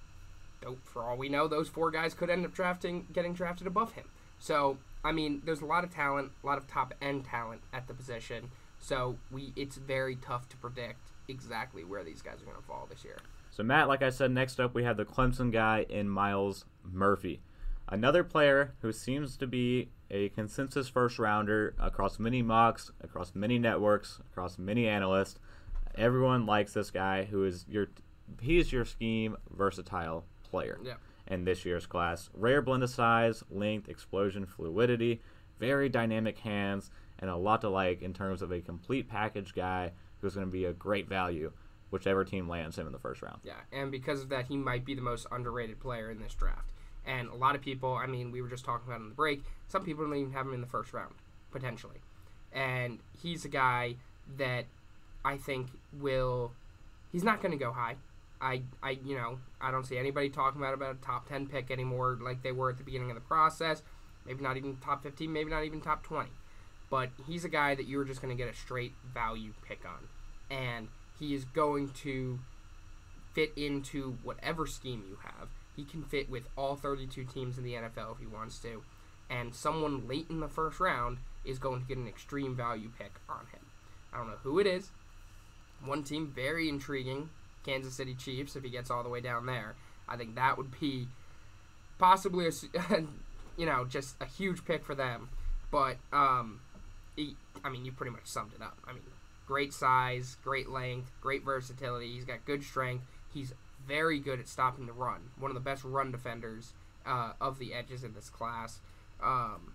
For all we know, those four guys could end up drafting, getting drafted above him. So, I mean, there's a lot of talent, a lot of top-end talent at the position. So, we it's very tough to predict exactly where these guys are going to fall this year. So, Matt, like I said, next up we have the Clemson guy in Myles Murphy. Another player who seems to be a consensus first-rounder across many mocks, across many networks, across many analysts. Everyone likes this guy who is your he's your scheme versatile player yeah. in this year's class. Rare blend of size, length, explosion, fluidity, very dynamic hands, and a lot to like in terms of a complete package guy who's going to be a great value whichever team lands him in the first round. Yeah, and because of that, he might be the most underrated player in this draft. And a lot of people, I mean, we were just talking about in the break, some people don't even have him in the first round, potentially. And he's a guy that I think will, he's not going to go high. I, I, you know, I don't see anybody talking about about a top ten pick anymore like they were at the beginning of the process. Maybe not even top fifteen, maybe not even top twenty. But he's a guy that you're just going to get a straight value pick on. And he is going to fit into whatever scheme you have. He can fit with all thirty-two teams in the N F L if he wants to. And someone late in the first round is going to get an extreme value pick on him. I don't know who it is. One team, very intriguing, Kansas City Chiefs, if he gets all the way down there. I think that would be possibly, a, you know, just a huge pick for them. But, um, he, I mean, you pretty much summed it up. I mean, great size, great length, great versatility. He's got good strength. He's very good at stopping the run. One of the best run defenders uh, of the edges in this class. Um,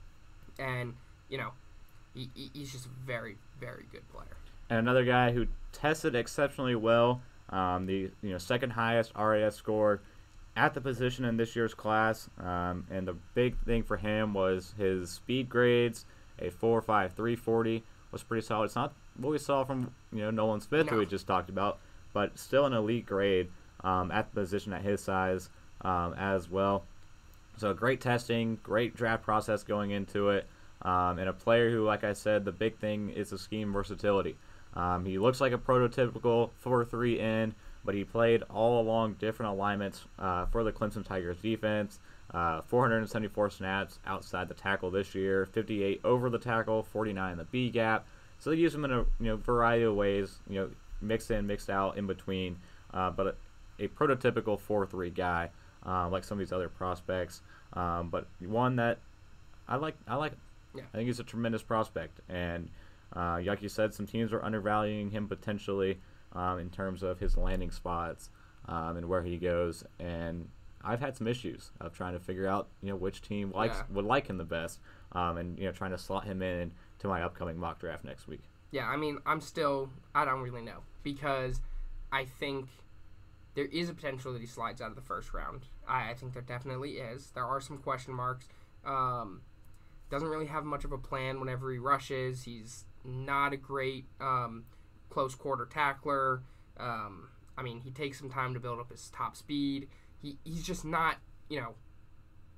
and, you know, he, he's just a very, very good player. And another guy who tested exceptionally well, um, the you know second highest R A S score at the position in this year's class. Um, and the big thing for him was his speed grades. A four five three forty was pretty solid. It's not what we saw from you know Nolan Smith, no. who we just talked about, but still an elite grade um, at the position at his size um, as well. So great testing, great draft process going into it, um, and a player who, like I said, the big thing is the scheme versatility. Um, he looks like a prototypical four three end, but he played all along different alignments uh, for the Clemson Tigers defense. Uh, four hundred seventy-four snaps outside the tackle this year, fifty-eight over the tackle, forty-nine in the B gap. So they use him in a you know variety of ways, you know, mixed in, mixed out, in between. Uh, but a, a prototypical four three guy, uh, like some of these other prospects. Um, but one that I like. I like. Yeah. I think he's a tremendous prospect, and uh, like you said, some teams are undervaluing him potentially um, in terms of his landing spots um, and where he goes. And I've had some issues of trying to figure out, you know, which team likes yeah. would like him the best, um, and you know, trying to slot him in to my upcoming mock draft next week. Yeah, I mean, I'm still, I don't really know, because I think there is a potential that he slides out of the first round. I, I think there definitely is. There are some question marks. Um, doesn't really have much of a plan whenever he rushes. He's not a great um, close quarter tackler. Um, I mean, he takes some time to build up his top speed. He he's just not, you know,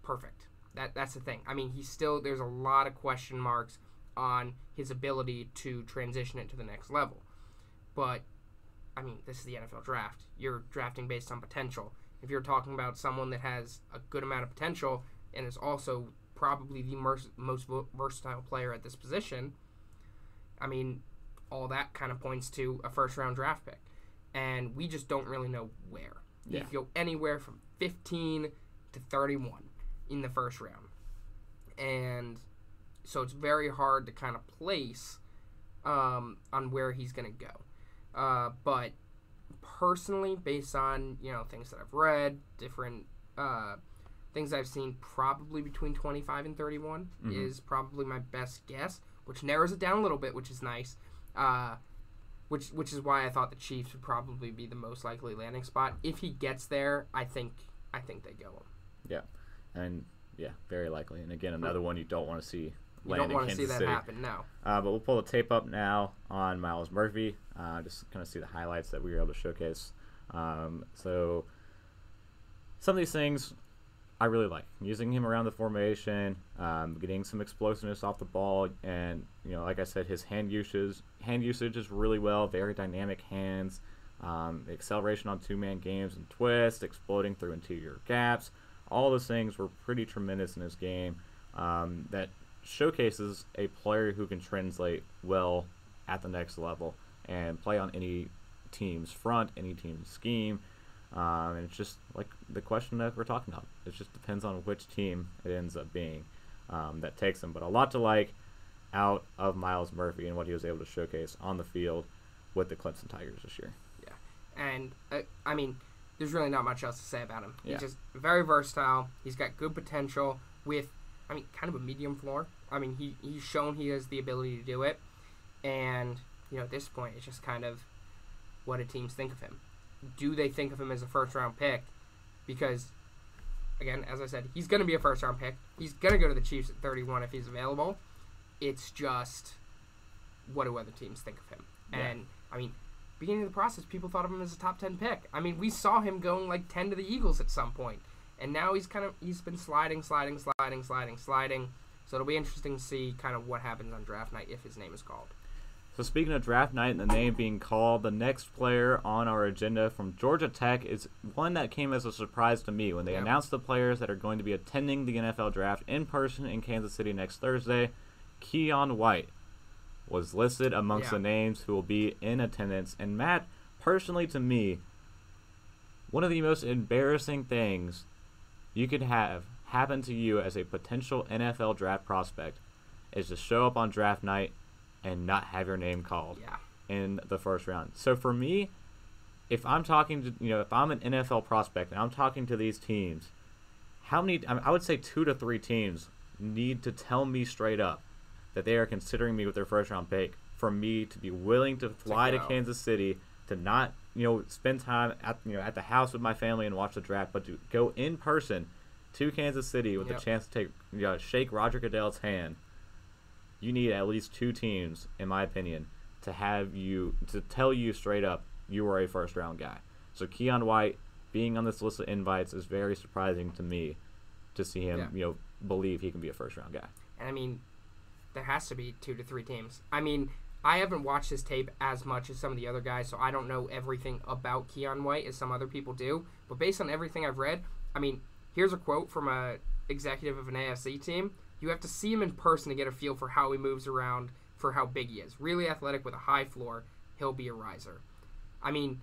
perfect. That That's the thing. I mean, he's still, there's a lot of question marks on his ability to transition it to the next level. But, I mean, this is the N F L draft. You're drafting based on potential. If you're talking about someone that has a good amount of potential and is also probably the most versatile player at this position, I mean, all that kind of points to a first-round draft pick. And we just don't really know where. Yeah. You can go anywhere from fifteen to thirty-one in the first round. And so it's very hard to kind of place um, on where he's going to go. Uh, but personally, based on, you know, things that I've read, different uh, things I've seen, probably between twenty-five and thirty-one mm-hmm. is probably my best guess, which narrows it down a little bit, which is nice. Uh, which which is why I thought the Chiefs would probably be the most likely landing spot. If he gets there, I think I think they go him. Yeah, and yeah, very likely. And again, another one you don't want to see you land don't want in to see Kansas that City. happen, no. Uh, but we'll pull the tape up now on Myles Murphy. Uh, just kind of see the highlights that we were able to showcase. Um, so some of these things I really like. Using him around the formation, um, getting some explosiveness off the ball, and you know, like I said, his hand usage hand usage is really well. Very dynamic hands. Um, acceleration on two-man games and twist, exploding through interior gaps. All those things were pretty tremendous in his game. Um, that showcases a player who can translate well at the next level and play on any team's front, any team's scheme. Um, and it's just like the question that we're talking about. It just depends on which team it ends up being um, that takes him. But a lot to like out of Myles Murphy and what he was able to showcase on the field with the Clemson Tigers this year. Yeah, and uh, I mean, there's really not much else to say about him. Yeah. He's just very versatile. He's got good potential with, I mean, kind of a medium floor. I mean, he he's shown he has the ability to do it. And, you know, at this point, it's just kind of what do teams think of him. Do they think of him as a first-round pick? Because, again, as I said, he's going to be a first-round pick. He's going to go to the Chiefs at thirty-one if he's available. It's just, what do other teams think of him? Yeah. And, I mean, beginning of the process, people thought of him as a top ten pick. I mean, we saw him going like ten to the Eagles at some point. And now he's kind of, he's been sliding, sliding, sliding, sliding, sliding. So it'll be interesting to see kind of what happens on draft night if his name is called. So speaking of draft night and the name being called, the next player on our agenda from Georgia Tech is one that came as a surprise to me when they yeah. announced the players that are going to be attending the N F L draft in person in Kansas City next Thursday. Keion White was listed amongst yeah. the names who will be in attendance. And Matt, personally to me, one of the most embarrassing things you could have happen to you as a potential N F L draft prospect is to show up on draft night and not have your name called yeah. in the first round. So for me, if I'm talking to, you know, if I'm an N F L prospect and I'm talking to these teams, how many, I, mean, I would say two to three teams need to tell me straight up that they are considering me with their first round pick for me to be willing to fly to, to Kansas City, to not, you know, spend time at, you know, at the house with my family and watch the draft, but to go in person to Kansas City with yep. the chance to take, you know, shake Roger Goodell's hand. You need at least two teams, in my opinion, to have you, to tell you straight up you are a first-round guy. So Keion White being on this list of invites is very surprising to me to see him, yeah. you know, believe he can be a first-round guy. And, I mean, there has to be two to three teams. I mean, I haven't watched this tape as much as some of the other guys, so I don't know everything about Keion White as some other people do. But based on everything I've read, I mean, here's a quote from a executive of an A F C team. You have to see him in person to get a feel for how he moves around, for how big he is. Really athletic with a high floor. He'll be a riser. I mean,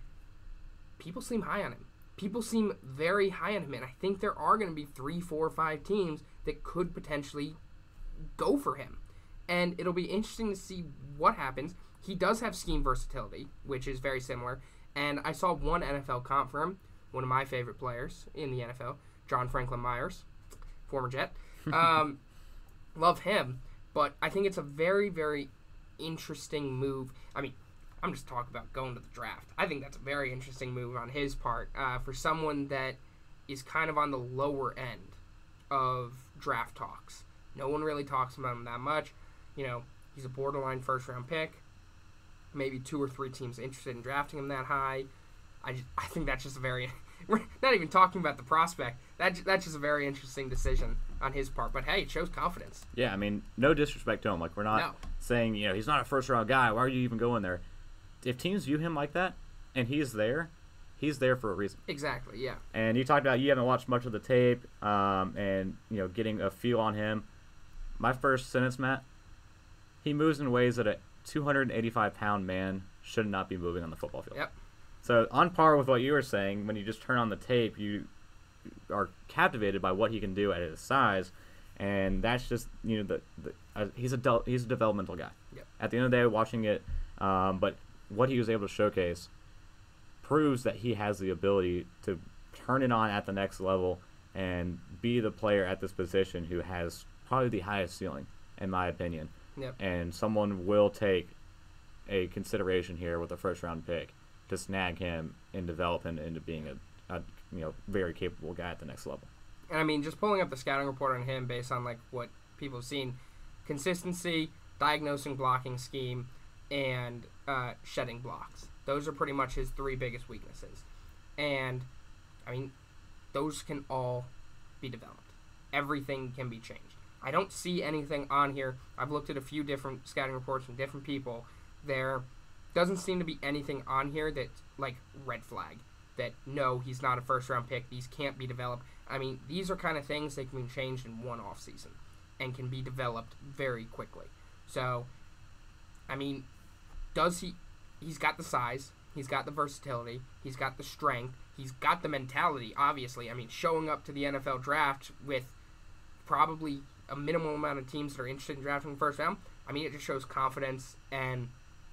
people seem high on him. People seem very high on him, and I think there are going to be three, four, five teams that could potentially go for him. And it'll be interesting to see what happens. He does have scheme versatility, which is very similar. And I saw one N F L comp for him, one of my favorite players in the N F L, John Franklin Myers, former Jet. Um... Love him, but I think it's a very, very interesting move. I mean, I'm just talking about going to the draft. I think that's a very interesting move on his part uh, for someone that is kind of on the lower end of draft talks. No one really talks about him that much. You know, he's a borderline first-round pick. Maybe two or three teams interested in drafting him that high. I, just, I think that's just a very... We're not even talking about the prospect. that that's just a very interesting decision on his part. But hey, it shows confidence. Yeah, I mean, no disrespect to him. Like, we're not No. saying, you know, he's not a first-round guy. Why are you even going there? If teams view him like that and he's there, he's there for a reason. Exactly, yeah. And you talked about you haven't watched much of the tape um, and, you know, getting a feel on him. My first sentence, Matt, he moves in ways that a two hundred eighty-five pound man should not be moving on the football field. Yep. So on par with what you were saying, when you just turn on the tape, you are captivated by what he can do at his size, and that's just, you know, the, the uh, he's a del- he's a developmental guy. Yep. At the end of the day, watching it, um, but what he was able to showcase proves that he has the ability to turn it on at the next level and be the player at this position who has probably the highest ceiling, in my opinion. Yep. And someone will take a consideration here with a first round pick to snag him and develop him into being a, a you know very capable guy at the next level. And I mean, just pulling up the scouting report on him based on like what people have seen, consistency, diagnosing blocking scheme, and uh, shedding blocks. Those are pretty much his three biggest weaknesses. And I mean, those can all be developed. Everything can be changed. I don't see anything on here. I've looked at a few different scouting reports from different people. There doesn't seem to be anything on here that's like red flag. That no, he's not a first round pick. These can't be developed. I mean, these are kind of things that can be changed in one off season and can be developed very quickly. So, I mean, does he? He's got the size. He's got the versatility. He's got the strength. He's got the mentality. Obviously, I mean, showing up to the N F L draft with probably a minimal amount of teams that are interested in drafting the first round. I mean, it just shows confidence, and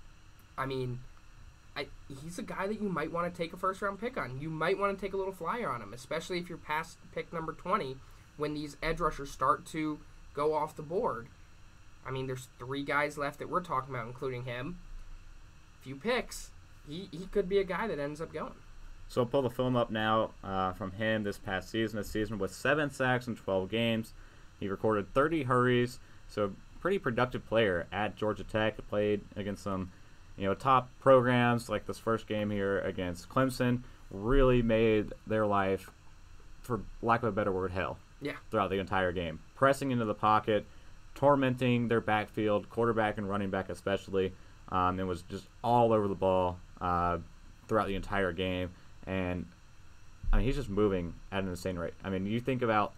I mean, I, he's a guy that you might want to take a first round pick on. You might want to take a little flyer on him, especially if you're past pick number twenty when these edge rushers start to go off the board. I mean, there's three guys left that we're talking about, including him. Few picks. He, he could be a guy that ends up going. So I'll pull the film up now uh, from him this past season. This season with seven sacks in twelve games. He recorded thirty hurries, so pretty productive player at Georgia Tech. He played against some, you know, top programs like this first game here against Clemson. Really made their life, for lack of a better word, hell. Yeah. Throughout the entire game, pressing into the pocket, tormenting their backfield, quarterback and running back especially. Um, and was just all over the ball uh, throughout the entire game. And I mean, he's just moving at an insane rate. I mean, you think about.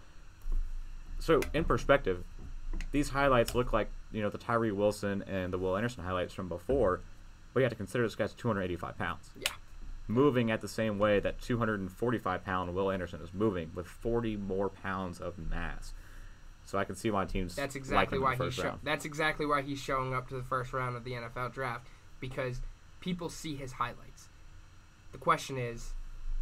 So, in perspective, these highlights look like, you know, the Tyree Wilson and the Will Anderson highlights from before, but you have to consider this guy's two hundred eighty-five pounds. Yeah. Moving at the same way that two hundred forty-five pound Will Anderson is moving with forty more pounds of mass. So I can see why teams That's exactly like him why in the he's first show- round. That's exactly why he's showing up to the first round of the N F L draft, because people see his highlights. The question is,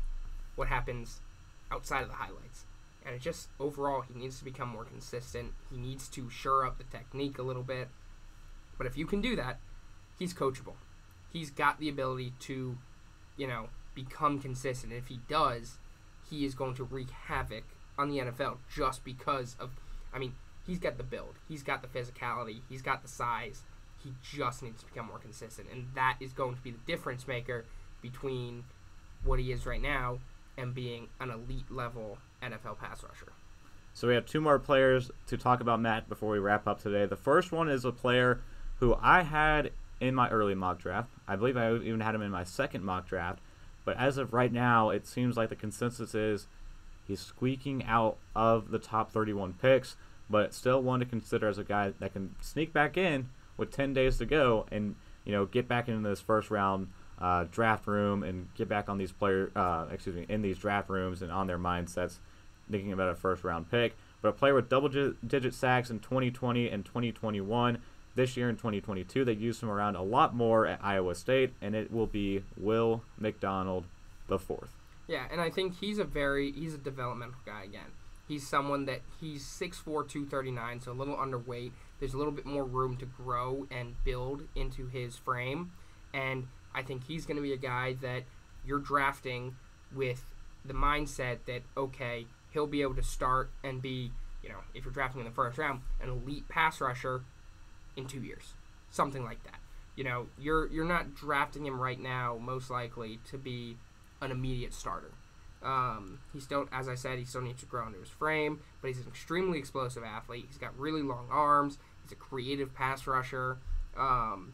what happens outside of the highlights? And it just, overall, he needs to become more consistent. He needs to shore up the technique a little bit. But if you can do that, he's coachable. He's got the ability to, you know, become consistent. If he does, he is going to wreak havoc on the N F L just because of, I mean, he's got the build. He's got the physicality. He's got the size. He just needs to become more consistent. And that is going to be the difference maker between what he is right now and being an elite level N F L pass rusher. So we have two more players to talk about, Matt, before we wrap up today. The first one is a player who I had in my early mock draft. I believe I even had him in my second mock draft. But as of right now, it seems like the consensus is he's squeaking out of the top thirty-one picks, but still one to consider as a guy that can sneak back in with ten days to go and, you know, get back into this first round uh, draft room and get back on these player, uh, excuse me, in these draft rooms and on their mindsets, thinking about a first round pick. But a player with double digit sacks in twenty twenty and twenty twenty-one. This year in twenty twenty-two, they used him around a lot more at Iowa State, and it will be Will McDonald the fourth. Yeah, and I think he's a very, he's a developmental guy again. He's someone that he's six four, two thirty-nine, so a little underweight. There's a little bit more room to grow and build into his frame. And I think he's going to be a guy that you're drafting with the mindset that, okay, he'll be able to start and be, you know, if you're drafting in the first round, an elite pass rusher in two years. Something like that. You know, you're you're not drafting him right now, most likely, to be an immediate starter. Um, he still, as I said, he still needs to grow into his frame, but he's an extremely explosive athlete. He's got really long arms. He's a creative pass rusher. Um,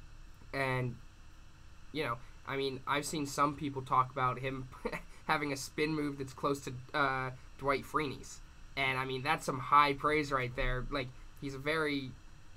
and, you know, I mean, I've seen some people talk about him having a spin move that's close to uh, Dwight Freeney's. And, I mean, that's some high praise right there. Like, he's a very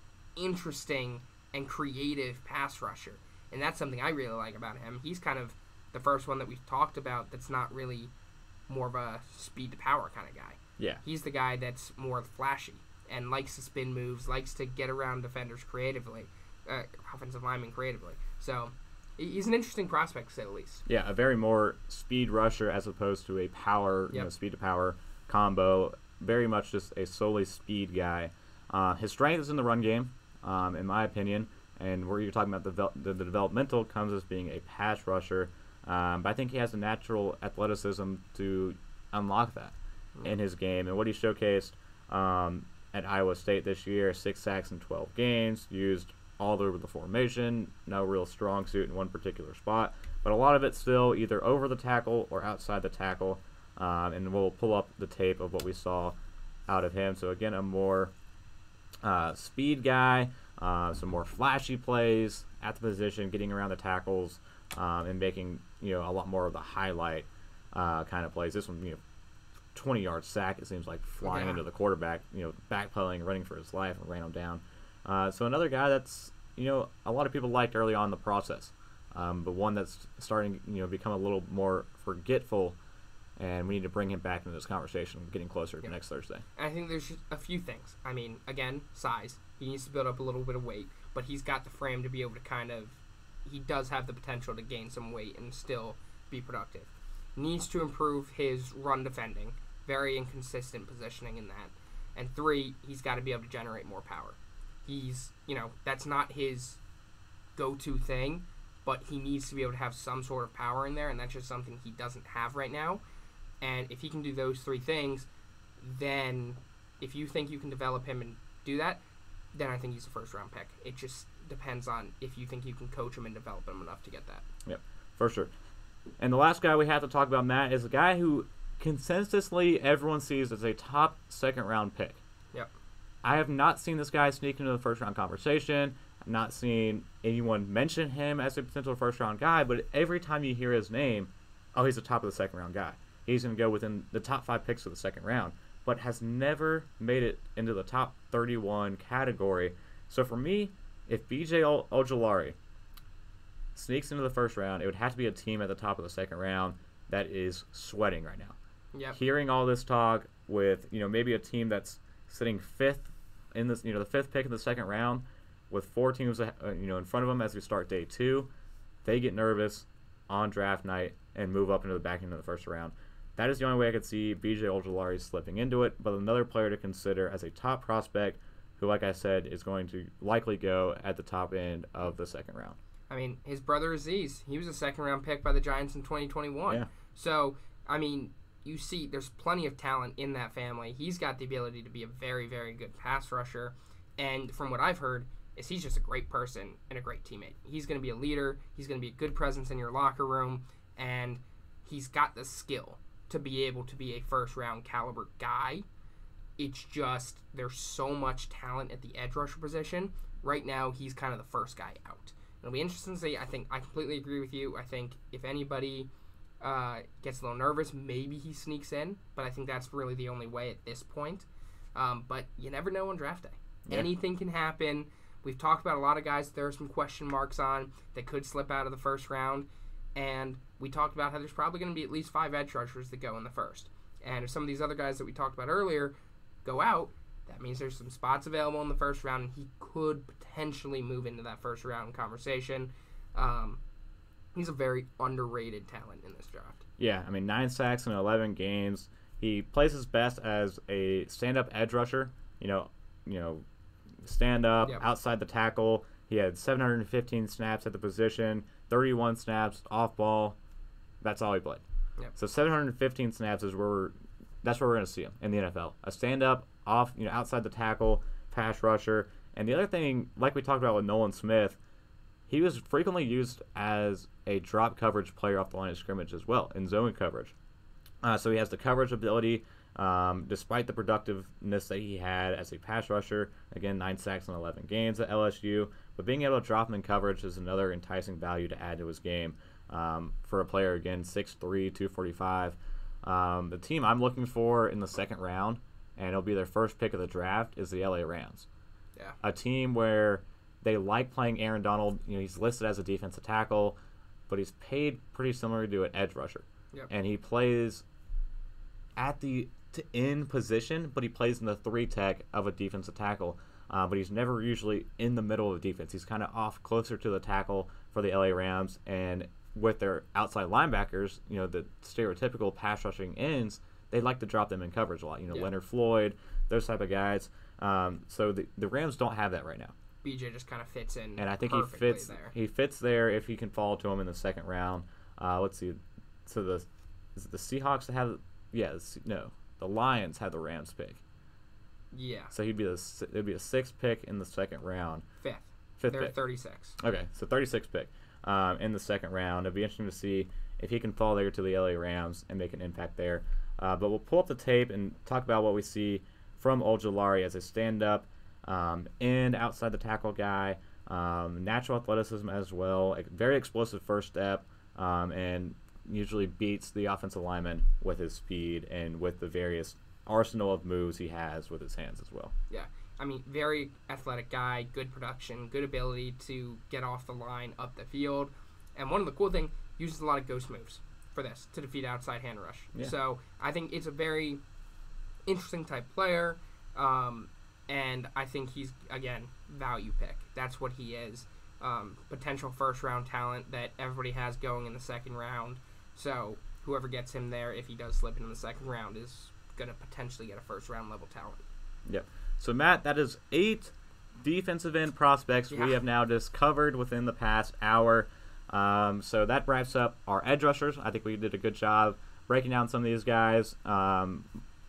interesting and creative pass rusher. And that's something I really like about him. He's kind of the first one that we've talked about that's not really more of a speed to power kind of guy. Yeah. He's the guy that's more flashy and likes to spin moves, likes to get around defenders creatively, uh, offensive linemen creatively. So he's an interesting prospect, to say the least. Yeah, a very more speed rusher as opposed to a power, Yep. you know, speed to power combo. Very much just a solely speed guy. Uh, his strength is in the run game, um, in my opinion. And where you're talking about the, vel- the, the developmental comes as being a pass rusher. Um, but I think he has the natural athleticism to unlock that mm. in his game. And what he showcased um, at Iowa State this year, six sacks in twelve games, used all over the formation, no real strong suit in one particular spot. But a lot of it still either over the tackle or outside the tackle. Um, and we'll pull up the tape of what we saw out of him. So, again, a more uh, speed guy. Uh, some more flashy plays at the position, getting around the tackles, um, and making, you know, a lot more of the highlight uh, kind of plays. This one, you know, twenty-yard sack, it seems like, flying yeah. into the quarterback, you know, backpedaling, running for his life, and ran him down. Uh, so another guy that's, you know, a lot of people liked early on in the process, um, but one that's starting, you know, become a little more forgetful, and we need to bring him back into this conversation getting closer yeah. to next Thursday. I think there's just a few things. I mean, again, size. He needs to build up a little bit of weight, but he's got the frame to be able to kind of, he does have the potential to gain some weight and still be productive. Needs to improve his run defending. Very inconsistent positioning in that. And three, he's got to be able to generate more power. He's, you know, that's not his go-to thing, but he needs to be able to have some sort of power in there, and that's just something he doesn't have right now. And if he can do those three things, then if you think you can develop him and do that, then I think he's a first-round pick. It just depends on if you think you can coach him and develop him enough to get that. Yep, for sure. And the last guy we have to talk about, Matt, is a guy who consensusly everyone sees as a top second-round pick. Yep. I have not seen this guy sneak into the first-round conversation. I've not seen anyone mention him as a potential first-round guy, but every time you hear his name, oh, he's the top of the second-round guy. He's going to go within the top five picks of the second round, but has never made it into the top thirty-one category. So for me, if B J Ojulari sneaks into the first round, it would have to be a team at the top of the second round that is sweating right now. Yep. Hearing all this talk with, you know, maybe a team that's sitting fifth in this, you know, the fifth pick in the second round with four teams, uh, you know, in front of them as we start day two, they get nervous on draft night and move up into the back end of the first round. That is the only way I could see B J Ojulari slipping into it, but another player to consider as a top prospect who, like I said, is going to likely go at the top end of the second round. I mean, his brother Aziz, he was a second-round pick by the Giants in twenty twenty-one. Yeah. So, I mean, you see there's plenty of talent in that family. He's got the ability to be a very, very good pass rusher. And from what I've heard, is he's just a great person and a great teammate. He's going to be a leader. He's going to be a good presence in your locker room. And he's got the skill to be able to be a first-round caliber guy. It's just there's so much talent at the edge rusher position. Right now, he's kind of the first guy out. It'll be interesting to see. I think I completely agree with you. I think if anybody uh, gets a little nervous, maybe he sneaks in. But I think that's really the only way at this point. Um, but you never know on draft day. Yeah. Anything can happen. We've talked about a lot of guys that there are some question marks on that could slip out of the first round. And we talked about how there's probably going to be at least five edge rushers that go in the first. And if some of these other guys that we talked about earlier go out, that means there's some spots available in the first round, and he could potentially move into that first round conversation. Um, he's a very underrated talent in this draft. Yeah, I mean, nine sacks in eleven games. He plays his best as a stand-up edge rusher. You know, you know, stand up yep. outside the tackle. He had seven hundred fifteen snaps at the position, thirty-one snaps off ball. That's all he played. Yep. So seven hundred fifteen snaps is where we're, that's where we're going to see him in the N F L. A stand-up, off, you know, outside the tackle, pass rusher. And the other thing, like we talked about with Nolan Smith, he was frequently used as a drop coverage player off the line of scrimmage as well, in zone coverage. Uh, so he has the coverage ability, um, despite the productiveness that he had as a pass rusher. Again, nine sacks in eleven games at L S U. But being able to drop him in coverage is another enticing value to add to his game um, for a player, again, six three, two forty-five. Um, the team I'm looking for in the second round, and it'll be their first pick of the draft, is the L A Rams. Yeah. A team where they like playing Aaron Donald. You know, he's listed as a defensive tackle, but he's paid pretty similar to an edge rusher. Yep. And he plays at the to in position, but he plays in the three tech of a defensive tackle. Uh, but he's never usually in the middle of the defense. He's kind of off closer to the tackle for the L A Rams. And with their outside linebackers, you know, the stereotypical pass rushing ends, they like to drop them in coverage a lot. You know, yeah. Leonard Floyd, those type of guys. Um, so the, the Rams don't have that right now. B J just kind of fits in, and I think he fits there. He fits there if he can fall to him in the second round. Uh, let's see. So the is it the Seahawks that have yeah the, no the Lions have the Rams pick. Yeah. So he'd be the it'd be a sixth pick in the second round. Fifth. Fifth They're pick. thirty-six. Okay, so thirty-sixth pick um, in the second round. It'd be interesting to see if he can fall there to the L A Rams and make an impact there. Uh, but we'll pull up the tape and talk about what we see from Ojulari as a stand-up um, and outside the tackle guy. Um, natural athleticism as well. A very explosive first step um, and usually beats the offensive lineman with his speed and with the various arsenal of moves he has with his hands as well. Yeah. I mean, very athletic guy, good production, good ability to get off the line, up the field. And one of the cool things, uses a lot of ghost moves for this to defeat outside hand rush. Yeah. So I think it's a very interesting type player. Um, and I think he's, again, value pick. That's what he is. Um, potential first round talent that everybody has going in the second round. So whoever gets him there, if he does slip into the second round, is going to potentially get a first round level talent. Yep. So, Matt, that is eight defensive end prospects yeah. we have now just covered within the past hour. Um, so that wraps up our edge rushers. I think we did a good job breaking down some of these guys, um,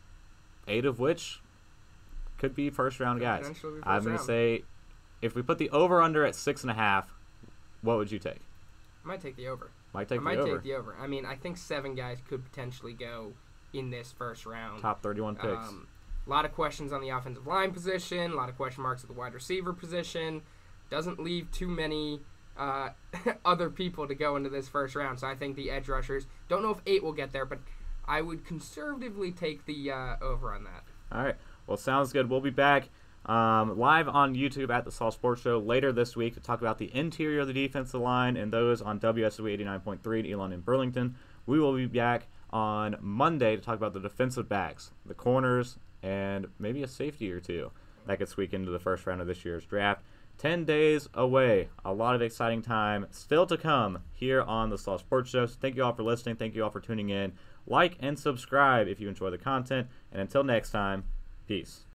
eight of which could be first-round guys. First I'm going to round. say if we put the over-under at six and a half, what would you take? I might take the over. Might take I might the over. take the over. I mean, I think seven guys could potentially go in this first round. Top thirty-one picks. Um, a lot of questions on the offensive line position, a lot of question marks at the wide receiver position. Doesn't leave too many uh, other people to go into this first round. So I think the edge rushers, don't know if eight will get there, but I would conservatively take the uh, over on that. All right. Well, sounds good. We'll be back um, live on YouTube at the Saul Sports Show later this week to talk about the interior of the defensive line and those on W S O E eighty-nine point three in Elon and Burlington. We will be back on Monday to talk about the defensive backs, the corners, and maybe a safety or two that could squeak into the first round of this year's draft. Ten days away. A lot of exciting time still to come here on the Saul Sports Show. So thank you all for listening. Thank you all for tuning in. Like and subscribe if you enjoy the content. And until next time, peace.